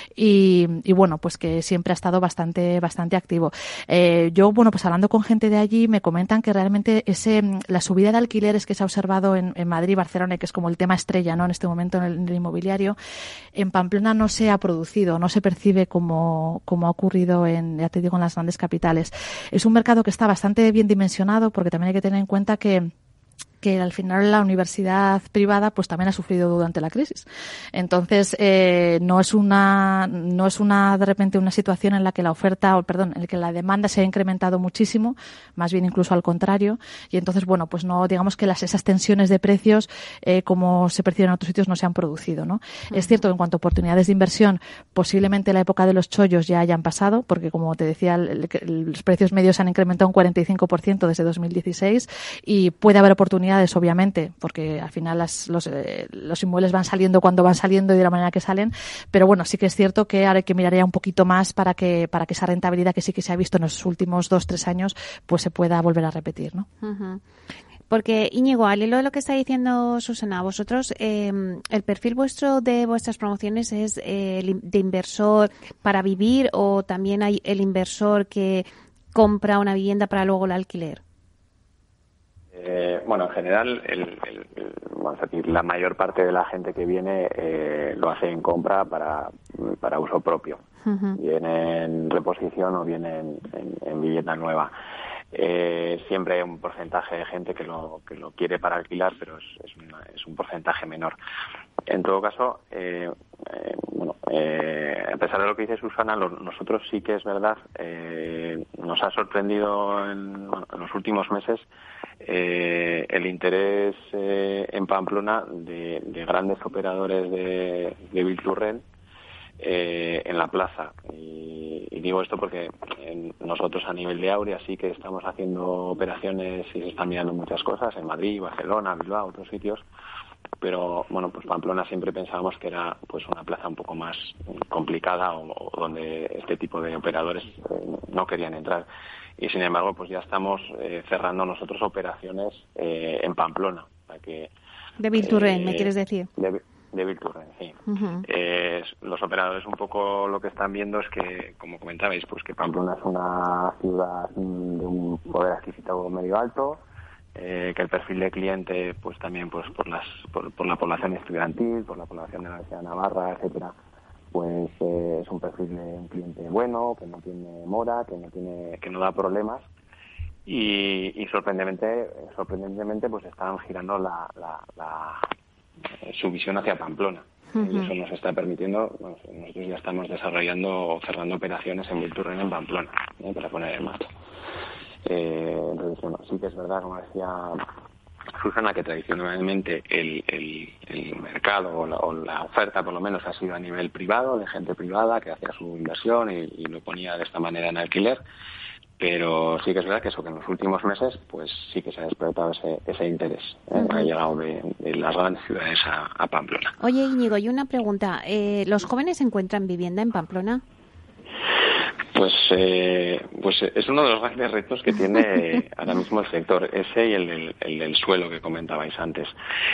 y, y bueno, pues que siempre ha estado bastante bastante activo. Eh, yo, bueno, pues hablando con gente de allí, me comentan que realmente ese la subida de alquileres que se ha observado en, en Madrid y Barcelona, que es como el tema estrella, ¿no?, en este momento en el, en el inmobiliario, en Pamplona no se ha producido, no se percibe como, como ha ocurrido en, ya te digo, en las grandes capitales. Es un mercado que está bastante bien dimensionado, porque también hay que tener en cuenta que que al final la universidad privada pues también ha sufrido durante la crisis. Entonces, eh, no es una no es una de repente una situación en la que la oferta, o perdón, en la que la demanda se ha incrementado muchísimo, más bien incluso al contrario, y entonces, bueno, pues no, digamos que las esas tensiones de precios eh, como se perciben en otros sitios no se han producido, ¿no? Uh-huh. Es cierto que en cuanto a oportunidades de inversión, posiblemente la época de los chollos ya hayan pasado, porque como te decía, el, el, los precios medios han incrementado un cuarenta y cinco por ciento desde dos mil dieciséis y puede haber oportunidades, obviamente, porque al final las, los, eh, los inmuebles van saliendo cuando van saliendo y de la manera que salen, pero bueno, sí que es cierto que ahora hay que mirar ya un poquito más para que para que esa rentabilidad que sí que se ha visto en los últimos dos, tres años, pues se pueda volver a repetir, ¿no? Uh-huh. Porque, Íñigo, al hilo de lo que está diciendo Susana, vosotros, eh, el perfil vuestro de vuestras promociones es eh, de inversor para vivir, o también hay el inversor que compra una vivienda para luego el alquiler. Eh, bueno, en general, el, el, el, vamos a decir, la mayor parte de la gente que viene eh, lo hace en compra para, para uso propio. Uh-huh. Viene en reposición o viene en, en, en vivienda nueva. Eh, siempre hay un porcentaje de gente que lo que lo quiere para alquilar, pero es, es, una, es un porcentaje menor. En todo caso, eh, eh, bueno, eh, a pesar de lo que dice Susana, lo, nosotros sí que es verdad, eh, nos ha sorprendido en, en los últimos meses eh, el interés eh, en Pamplona de, de grandes operadores de, de Build to Rent eh, en la plaza. Y, y digo esto porque en, nosotros a nivel de Aurea sí que estamos haciendo operaciones y se están mirando muchas cosas en Madrid, Barcelona, Bilbao, otros sitios. Pero bueno, pues Pamplona siempre pensábamos que era pues una plaza un poco más complicada o, o donde este tipo de operadores eh, no querían entrar. Y sin embargo, pues ya estamos eh, cerrando nosotros operaciones eh, en Pamplona. O sea que, de Build to Rent, eh, ¿me quieres decir? De, de Build to Rent, sí. Uh-huh. Eh, los operadores un poco lo que están viendo es que, como comentabais, pues que Pamplona es una ciudad de un poder adquisitivo medio alto. Eh, que el perfil de cliente, pues también pues por las por, por la población estudiantil, por la población de la Universidad de Navarra, etcétera, pues eh, es un perfil de un cliente bueno, que no tiene mora, que no tiene que no da problemas y, y sorprendentemente sorprendentemente pues están girando la, la, la eh, su visión hacia Pamplona. Uh-huh. Y eso nos está permitiendo, bueno, nosotros ya estamos desarrollando o cerrando operaciones en Build to Rent en Pamplona, ¿eh? Para poner el mato. Eh, entonces, bueno, sí que es verdad, como decía Susana, que tradicionalmente el, el, el mercado o la, o la oferta, por lo menos, ha sido a nivel privado, de gente privada que hacía su inversión y, y lo ponía de esta manera en alquiler. Pero sí que es verdad que eso, que en los últimos meses, pues sí que se ha despertado ese, ese interés. ¿eh? Uh-huh. Ha llegado de, de las grandes ciudades a, a Pamplona. Oye, Íñigo, y una pregunta. Eh, ¿Los jóvenes encuentran vivienda en Pamplona? Pues, eh, pues es uno de los grandes retos que tiene ahora mismo el sector, ese y el del, el del suelo que comentabais antes.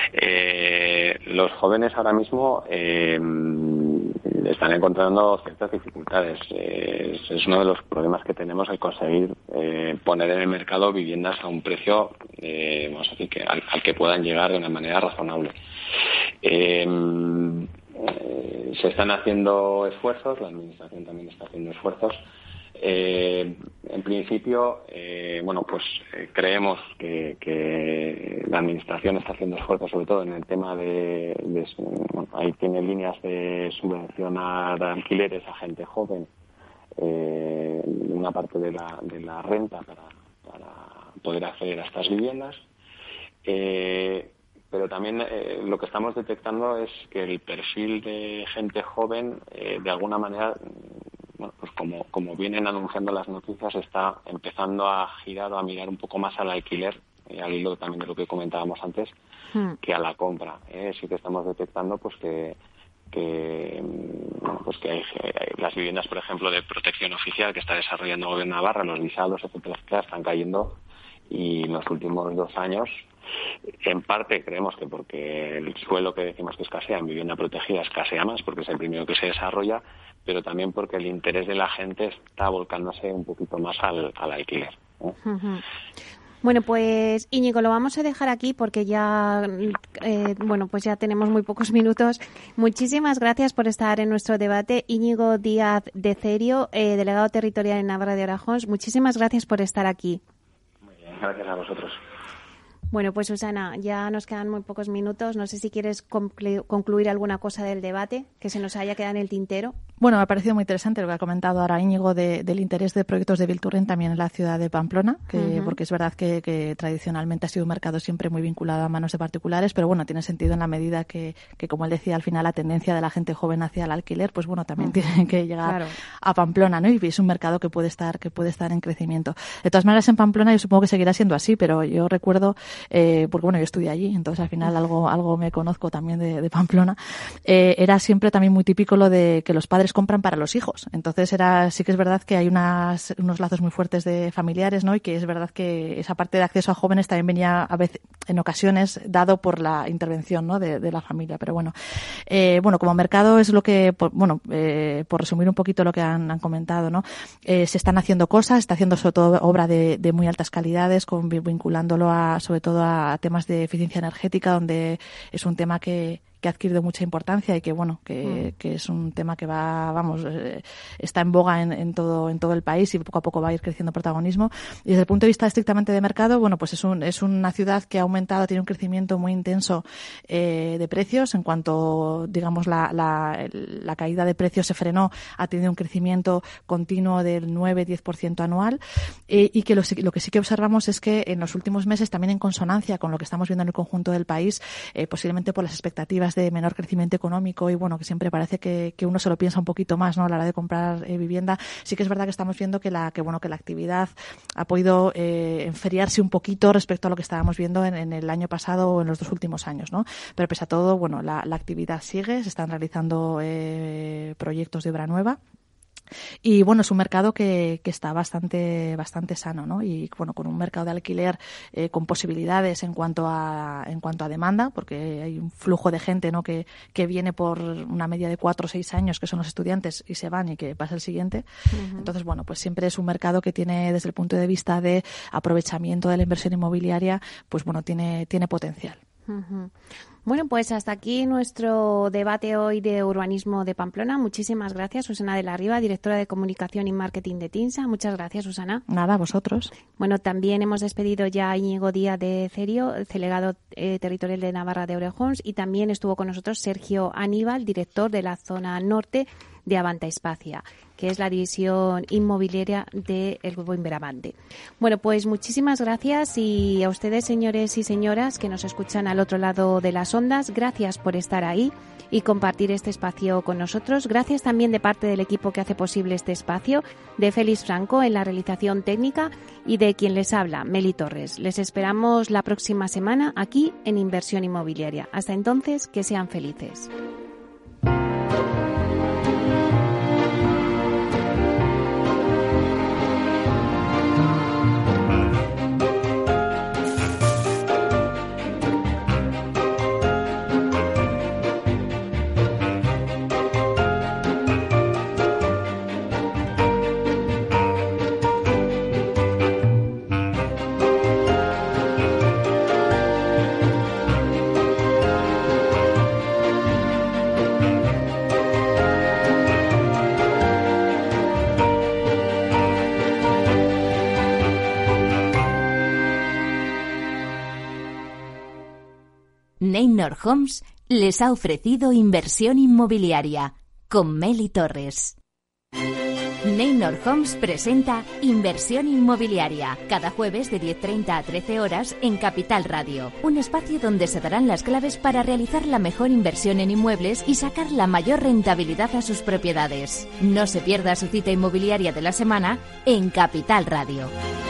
Eh, los jóvenes ahora mismo eh, están encontrando ciertas dificultades. Eh, es, es uno de los problemas que tenemos el conseguir eh, poner en el mercado viviendas a un precio, eh, vamos a decir, que al, al que puedan llegar de una manera razonable. Eh, Eh, se están haciendo esfuerzos, la administración también está haciendo esfuerzos. Eh, en principio, eh, bueno, pues eh, creemos que, que la administración está haciendo esfuerzos, sobre todo en el tema de, de bueno, ahí tiene líneas de subvencionar alquileres a gente joven, eh, una parte de la, de la renta para, para poder acceder a estas viviendas. Eh, Pero también eh, lo que estamos detectando es que el perfil de gente joven, eh, de alguna manera, bueno, pues como, como vienen anunciando las noticias, está empezando a girar o a mirar un poco más al alquiler, eh, al hilo también de lo que comentábamos antes, hmm. que a la compra. Eh. Sí que estamos detectando pues que que bueno, pues que hay, hay las viviendas, por ejemplo, de protección oficial que está desarrollando el Gobierno de Navarra, los visados, etcétera, están cayendo, y en los últimos dos años, en parte creemos que porque el suelo que decimos que escasea en vivienda protegida escasea más, porque es el primero que se desarrolla, pero también porque el interés de la gente está volcándose un poquito más al, al alquiler, ¿eh? Uh-huh. Bueno, pues Íñigo, lo vamos a dejar aquí porque ya, eh, bueno, pues ya tenemos muy pocos minutos. Muchísimas gracias por estar en nuestro debate. Íñigo Díaz de Cerio, eh, delegado territorial en Navarra de Orajons, muchísimas gracias por estar aquí. Muy bien, gracias a vosotros. Bueno, pues Susana, ya nos quedan muy pocos minutos. No sé si quieres conclu- concluir alguna cosa del debate que se nos haya quedado en el tintero. Bueno, me ha parecido muy interesante lo que ha comentado ahora Íñigo de, del interés de proyectos de Build to Rent también en la ciudad de Pamplona, que, uh-huh. porque es verdad que, que tradicionalmente ha sido un mercado siempre muy vinculado a manos de particulares, pero bueno, tiene sentido en la medida que, que como él decía, al final la tendencia de la gente joven hacia el alquiler, pues bueno, también uh-huh. tiene que llegar claro. a Pamplona, ¿no? Y es un mercado que puede estar que puede estar en crecimiento. De todas maneras, en Pamplona yo supongo que seguirá siendo así, pero yo recuerdo, eh, porque bueno, yo estudié allí, entonces al final algo algo me conozco también de, de Pamplona, eh, era siempre también muy típico lo de que los padres padres compran para los hijos. Entonces era, sí que es verdad que hay unas, unos lazos muy fuertes de familiares, ¿no? Y que es verdad que esa parte de acceso a jóvenes también venía a veces, en ocasiones, dado por la intervención, ¿no? de, de la familia. Pero bueno, eh, bueno, como mercado es lo que, por, bueno, eh, por resumir un poquito lo que han, han comentado, ¿no? Eh, se están haciendo cosas, está haciendo sobre todo obra de, de muy altas calidades, con, vinculándolo a, sobre todo a temas de eficiencia energética, donde es un tema que que ha adquirido mucha importancia y que bueno que, mm. que es un tema que va vamos eh, está en boga en, en todo en todo el país y poco a poco va a ir creciendo protagonismo. Y desde el punto de vista estrictamente de mercado, bueno, pues es un es una ciudad que ha aumentado, tiene un crecimiento muy intenso eh, de precios. En cuanto digamos la, la la caída de precios se frenó, ha tenido un crecimiento continuo del nueve a diez por ciento anual eh, y que lo, lo que sí que observamos es que en los últimos meses, también en consonancia con lo que estamos viendo en el conjunto del país, eh, posiblemente por las expectativas de menor crecimiento económico y bueno, que siempre parece que, que uno se lo piensa un poquito más, ¿no? A la hora de comprar eh, vivienda, sí que es verdad que estamos viendo que la que bueno que la actividad ha podido eh, enfriarse un poquito respecto a lo que estábamos viendo en, en el año pasado o en los dos últimos años, ¿no? Pero pese a todo, bueno, la, la actividad sigue, se están realizando eh, proyectos de obra nueva. Y bueno, es un mercado que, que está bastante bastante sano, ¿no? Y bueno, con un mercado de alquiler eh, con posibilidades en cuanto a en cuanto a demanda, porque hay un flujo de gente, ¿no? que, que viene por una media de cuatro o seis años, que son los estudiantes, y se van y que pasa el siguiente. Uh-huh. Entonces, bueno, pues siempre es un mercado que tiene, desde el punto de vista de aprovechamiento de la inversión inmobiliaria, pues bueno, tiene, tiene potencial. Uh-huh. Bueno, pues hasta aquí nuestro debate hoy de urbanismo de Pamplona. Muchísimas gracias, Susana de la Riva, directora de Comunicación y Marketing de TINSA. Muchas gracias, Susana. Nada, vosotros. Bueno, también hemos despedido ya a Íñigo Díaz de Cerio, delegado eh, territorial de Navarra de Orejons, y también estuvo con nosotros Sergio Aníbal, director de la zona norte de Avanta Espacia, que es la división inmobiliaria del Grupo Inveramante. Bueno, pues muchísimas gracias, y a ustedes, señores y señoras que nos escuchan al otro lado de las ondas, gracias por estar ahí y compartir este espacio con nosotros. Gracias también de parte del equipo que hace posible este espacio, de Félix Franco en la realización técnica y de quien les habla, Meli Torres. Les esperamos la próxima semana aquí en Inversión Inmobiliaria. Hasta entonces, que sean felices. Neynor Homes les ha ofrecido inversión inmobiliaria con Meli Torres. Neynor Homes presenta Inversión Inmobiliaria, cada jueves de diez treinta a trece horas en Capital Radio. Un espacio donde se darán las claves para realizar la mejor inversión en inmuebles y sacar la mayor rentabilidad a sus propiedades. No se pierda su cita inmobiliaria de la semana en Capital Radio.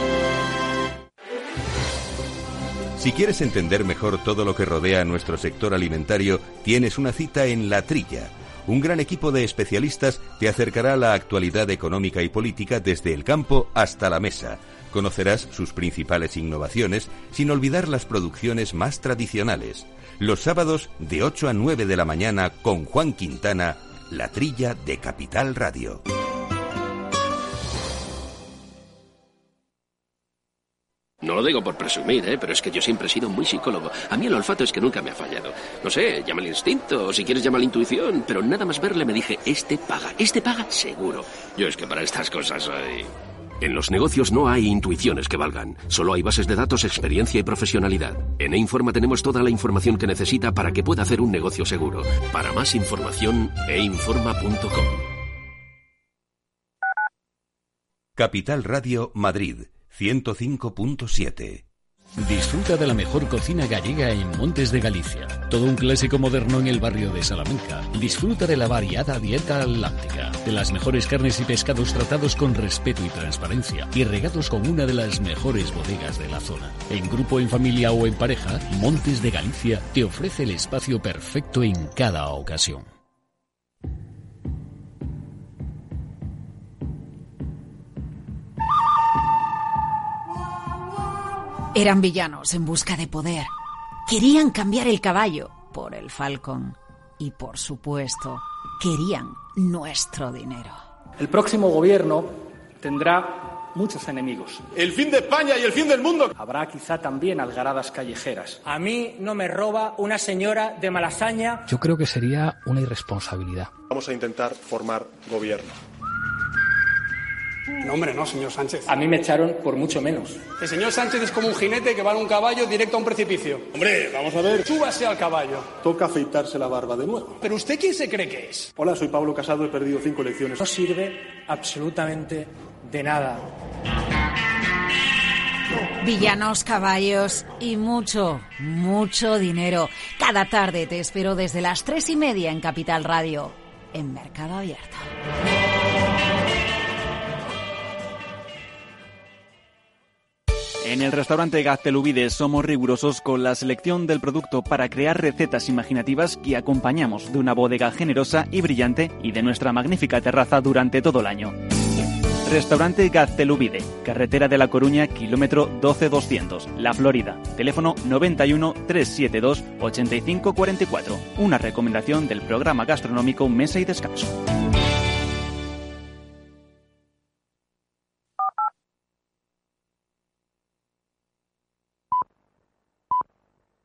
Si quieres entender mejor todo lo que rodea a nuestro sector alimentario, tienes una cita en La Trilla. Un gran equipo de especialistas te acercará a la actualidad económica y política desde el campo hasta la mesa. Conocerás sus principales innovaciones, sin olvidar las producciones más tradicionales. Los sábados de ocho a nueve de la mañana con Juan Quintana, La Trilla de Capital Radio. No lo digo por presumir, ¿eh? Pero es que yo siempre he sido muy psicólogo. A mí el olfato es que nunca me ha fallado. No sé, llámale instinto, o si quieres llámale intuición, pero nada más verle me dije, este paga, este paga seguro. Yo es que para estas cosas soy... En los negocios no hay intuiciones que valgan. Solo hay bases de datos, experiencia y profesionalidad. En E-Informa tenemos toda la información que necesita para que pueda hacer un negocio seguro. Para más información, e informa punto com. Capital Radio Madrid ciento cinco punto siete. Disfruta de la mejor cocina gallega en Montes de Galicia. Todo un clásico moderno en el barrio de Salamanca. Disfruta de la variada dieta atlántica, de las mejores carnes y pescados tratados con respeto y transparencia y regados con una de las mejores bodegas de la zona. En grupo, en familia o en pareja, Montes de Galicia te ofrece el espacio perfecto en cada ocasión. Eran villanos en busca de poder. Querían cambiar el caballo por el falcón. Y, por supuesto, querían nuestro dinero. El próximo gobierno tendrá muchos enemigos. El fin de España y el fin del mundo. Habrá quizá también algaradas callejeras. A mí no me roba una señora de Malasaña. Yo creo que sería una irresponsabilidad. Vamos a intentar formar gobierno. No, hombre, no, señor Sánchez. A mí me echaron por mucho menos. El señor Sánchez es como un jinete que va en un caballo directo a un precipicio. Hombre, vamos a ver. Súbase al caballo. Toca afeitarse la barba de nuevo. ¿Pero usted quién se cree que es? Hola, soy Pablo Casado, he perdido cinco elecciones. No sirve absolutamente de nada. Villanos, caballos y mucho, mucho dinero. Cada tarde te espero desde las tres y media en Capital Radio, en Mercado Abierto. En el restaurante Gaztelubides somos rigurosos con la selección del producto para crear recetas imaginativas que acompañamos de una bodega generosa y brillante y de nuestra magnífica terraza durante todo el año. Restaurante Gaztelubide, carretera de La Coruña, kilómetro doce doscientos, La Florida. Teléfono noventa y uno, trescientos setenta y dos, ochenta y cinco cuarenta y cuatro. Una recomendación del programa gastronómico Mesa y Descanso.